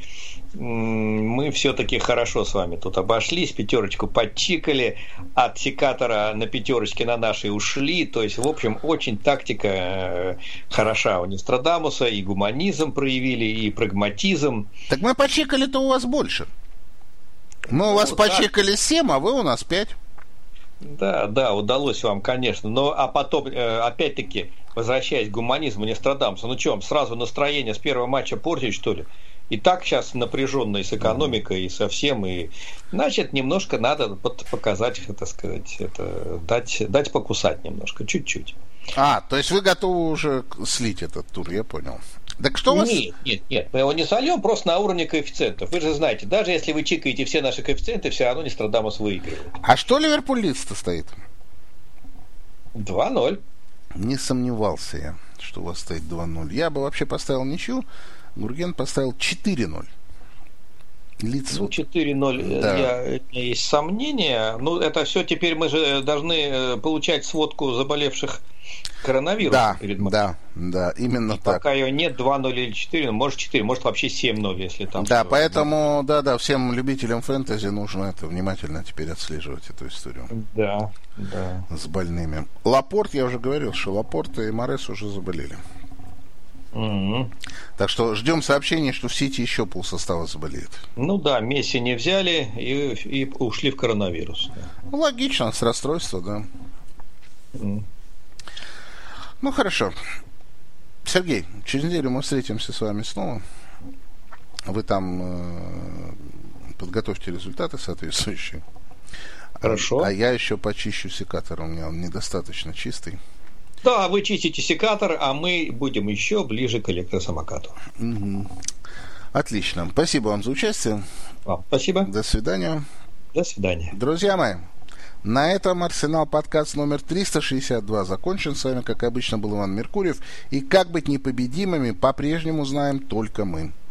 Speaker 5: мы все-таки хорошо с вами тут обошлись, пятерочку подчикали, от секатора на пятерочке на нашей ушли. То есть, в общем, очень тактика хороша у Нострадамуса, и гуманизм проявили, и прагматизм.
Speaker 2: Так мы подчикали-то у вас больше. Мы у вас ну, почекали семь, а вы у нас пять.
Speaker 5: Да, да, удалось вам, конечно. Но а потом, опять-таки, возвращаясь к гуманизму Нострадамуса, ну что, сразу настроение с первого матча портить, что ли? И так сейчас напряженно и с экономикой, и со всем. И, значит, немножко надо показать, так сказать, это, дать, дать покусать немножко, чуть-чуть.
Speaker 2: А, то есть вы готовы уже слить этот тур, я понял. Так что у вас...
Speaker 5: Нет, нет, нет, мы его не сольем, просто на уровне коэффициентов. Вы же знаете, даже если вы чикаете все наши коэффициенты, все равно Нострадамус выигрывает.
Speaker 2: А что Ливерпуль-Лидс-то стоит?
Speaker 5: два ноль.
Speaker 2: Не сомневался я, что у вас стоит два ноль. Я бы вообще поставил ничью, Гурген поставил четыре ноль. Лицо.
Speaker 5: Ну, четыре ноль, да. я, есть сомнения. Ну, это все теперь мы же должны получать сводку заболевших коронавирусом.
Speaker 2: Да,
Speaker 5: перед матчем.
Speaker 2: да, да, именно
Speaker 5: и
Speaker 2: так.
Speaker 5: Пока ее нет, два ноль или четыре, может четыре, может вообще семь ноль, если там...
Speaker 2: Да, поэтому, да, да, всем любителям фэнтези нужно это внимательно теперь отслеживать, эту историю.
Speaker 5: Да, да.
Speaker 2: С больными. Лапорт, я уже говорил, что Лапорт и Морес уже заболели.
Speaker 5: Mm-hmm.
Speaker 2: Так что ждем сообщений, что в Сити еще полсостава заболеет.
Speaker 5: Ну да, Месси не взяли и, и ушли в коронавирус. Да.
Speaker 2: Ну, логично, с расстройства, да.
Speaker 5: Mm.
Speaker 2: Ну, хорошо. Сергей, через неделю мы встретимся с вами снова. Вы там э, подготовьте результаты соответствующие.
Speaker 5: Хорошо.
Speaker 2: А, а я еще почищу секатор, у меня он недостаточно чистый.
Speaker 5: Да, вы чистите секатор, а мы будем еще ближе к электросамокату.
Speaker 2: Угу. Отлично. Спасибо вам за участие.
Speaker 5: Вам спасибо.
Speaker 2: До свидания.
Speaker 5: До свидания.
Speaker 2: Друзья мои, на этом Арсенал подкаст номер триста шестьдесят два закончен. С вами, как обычно, был Иван Меркурьев. И как быть непобедимыми, по-прежнему знаем только мы.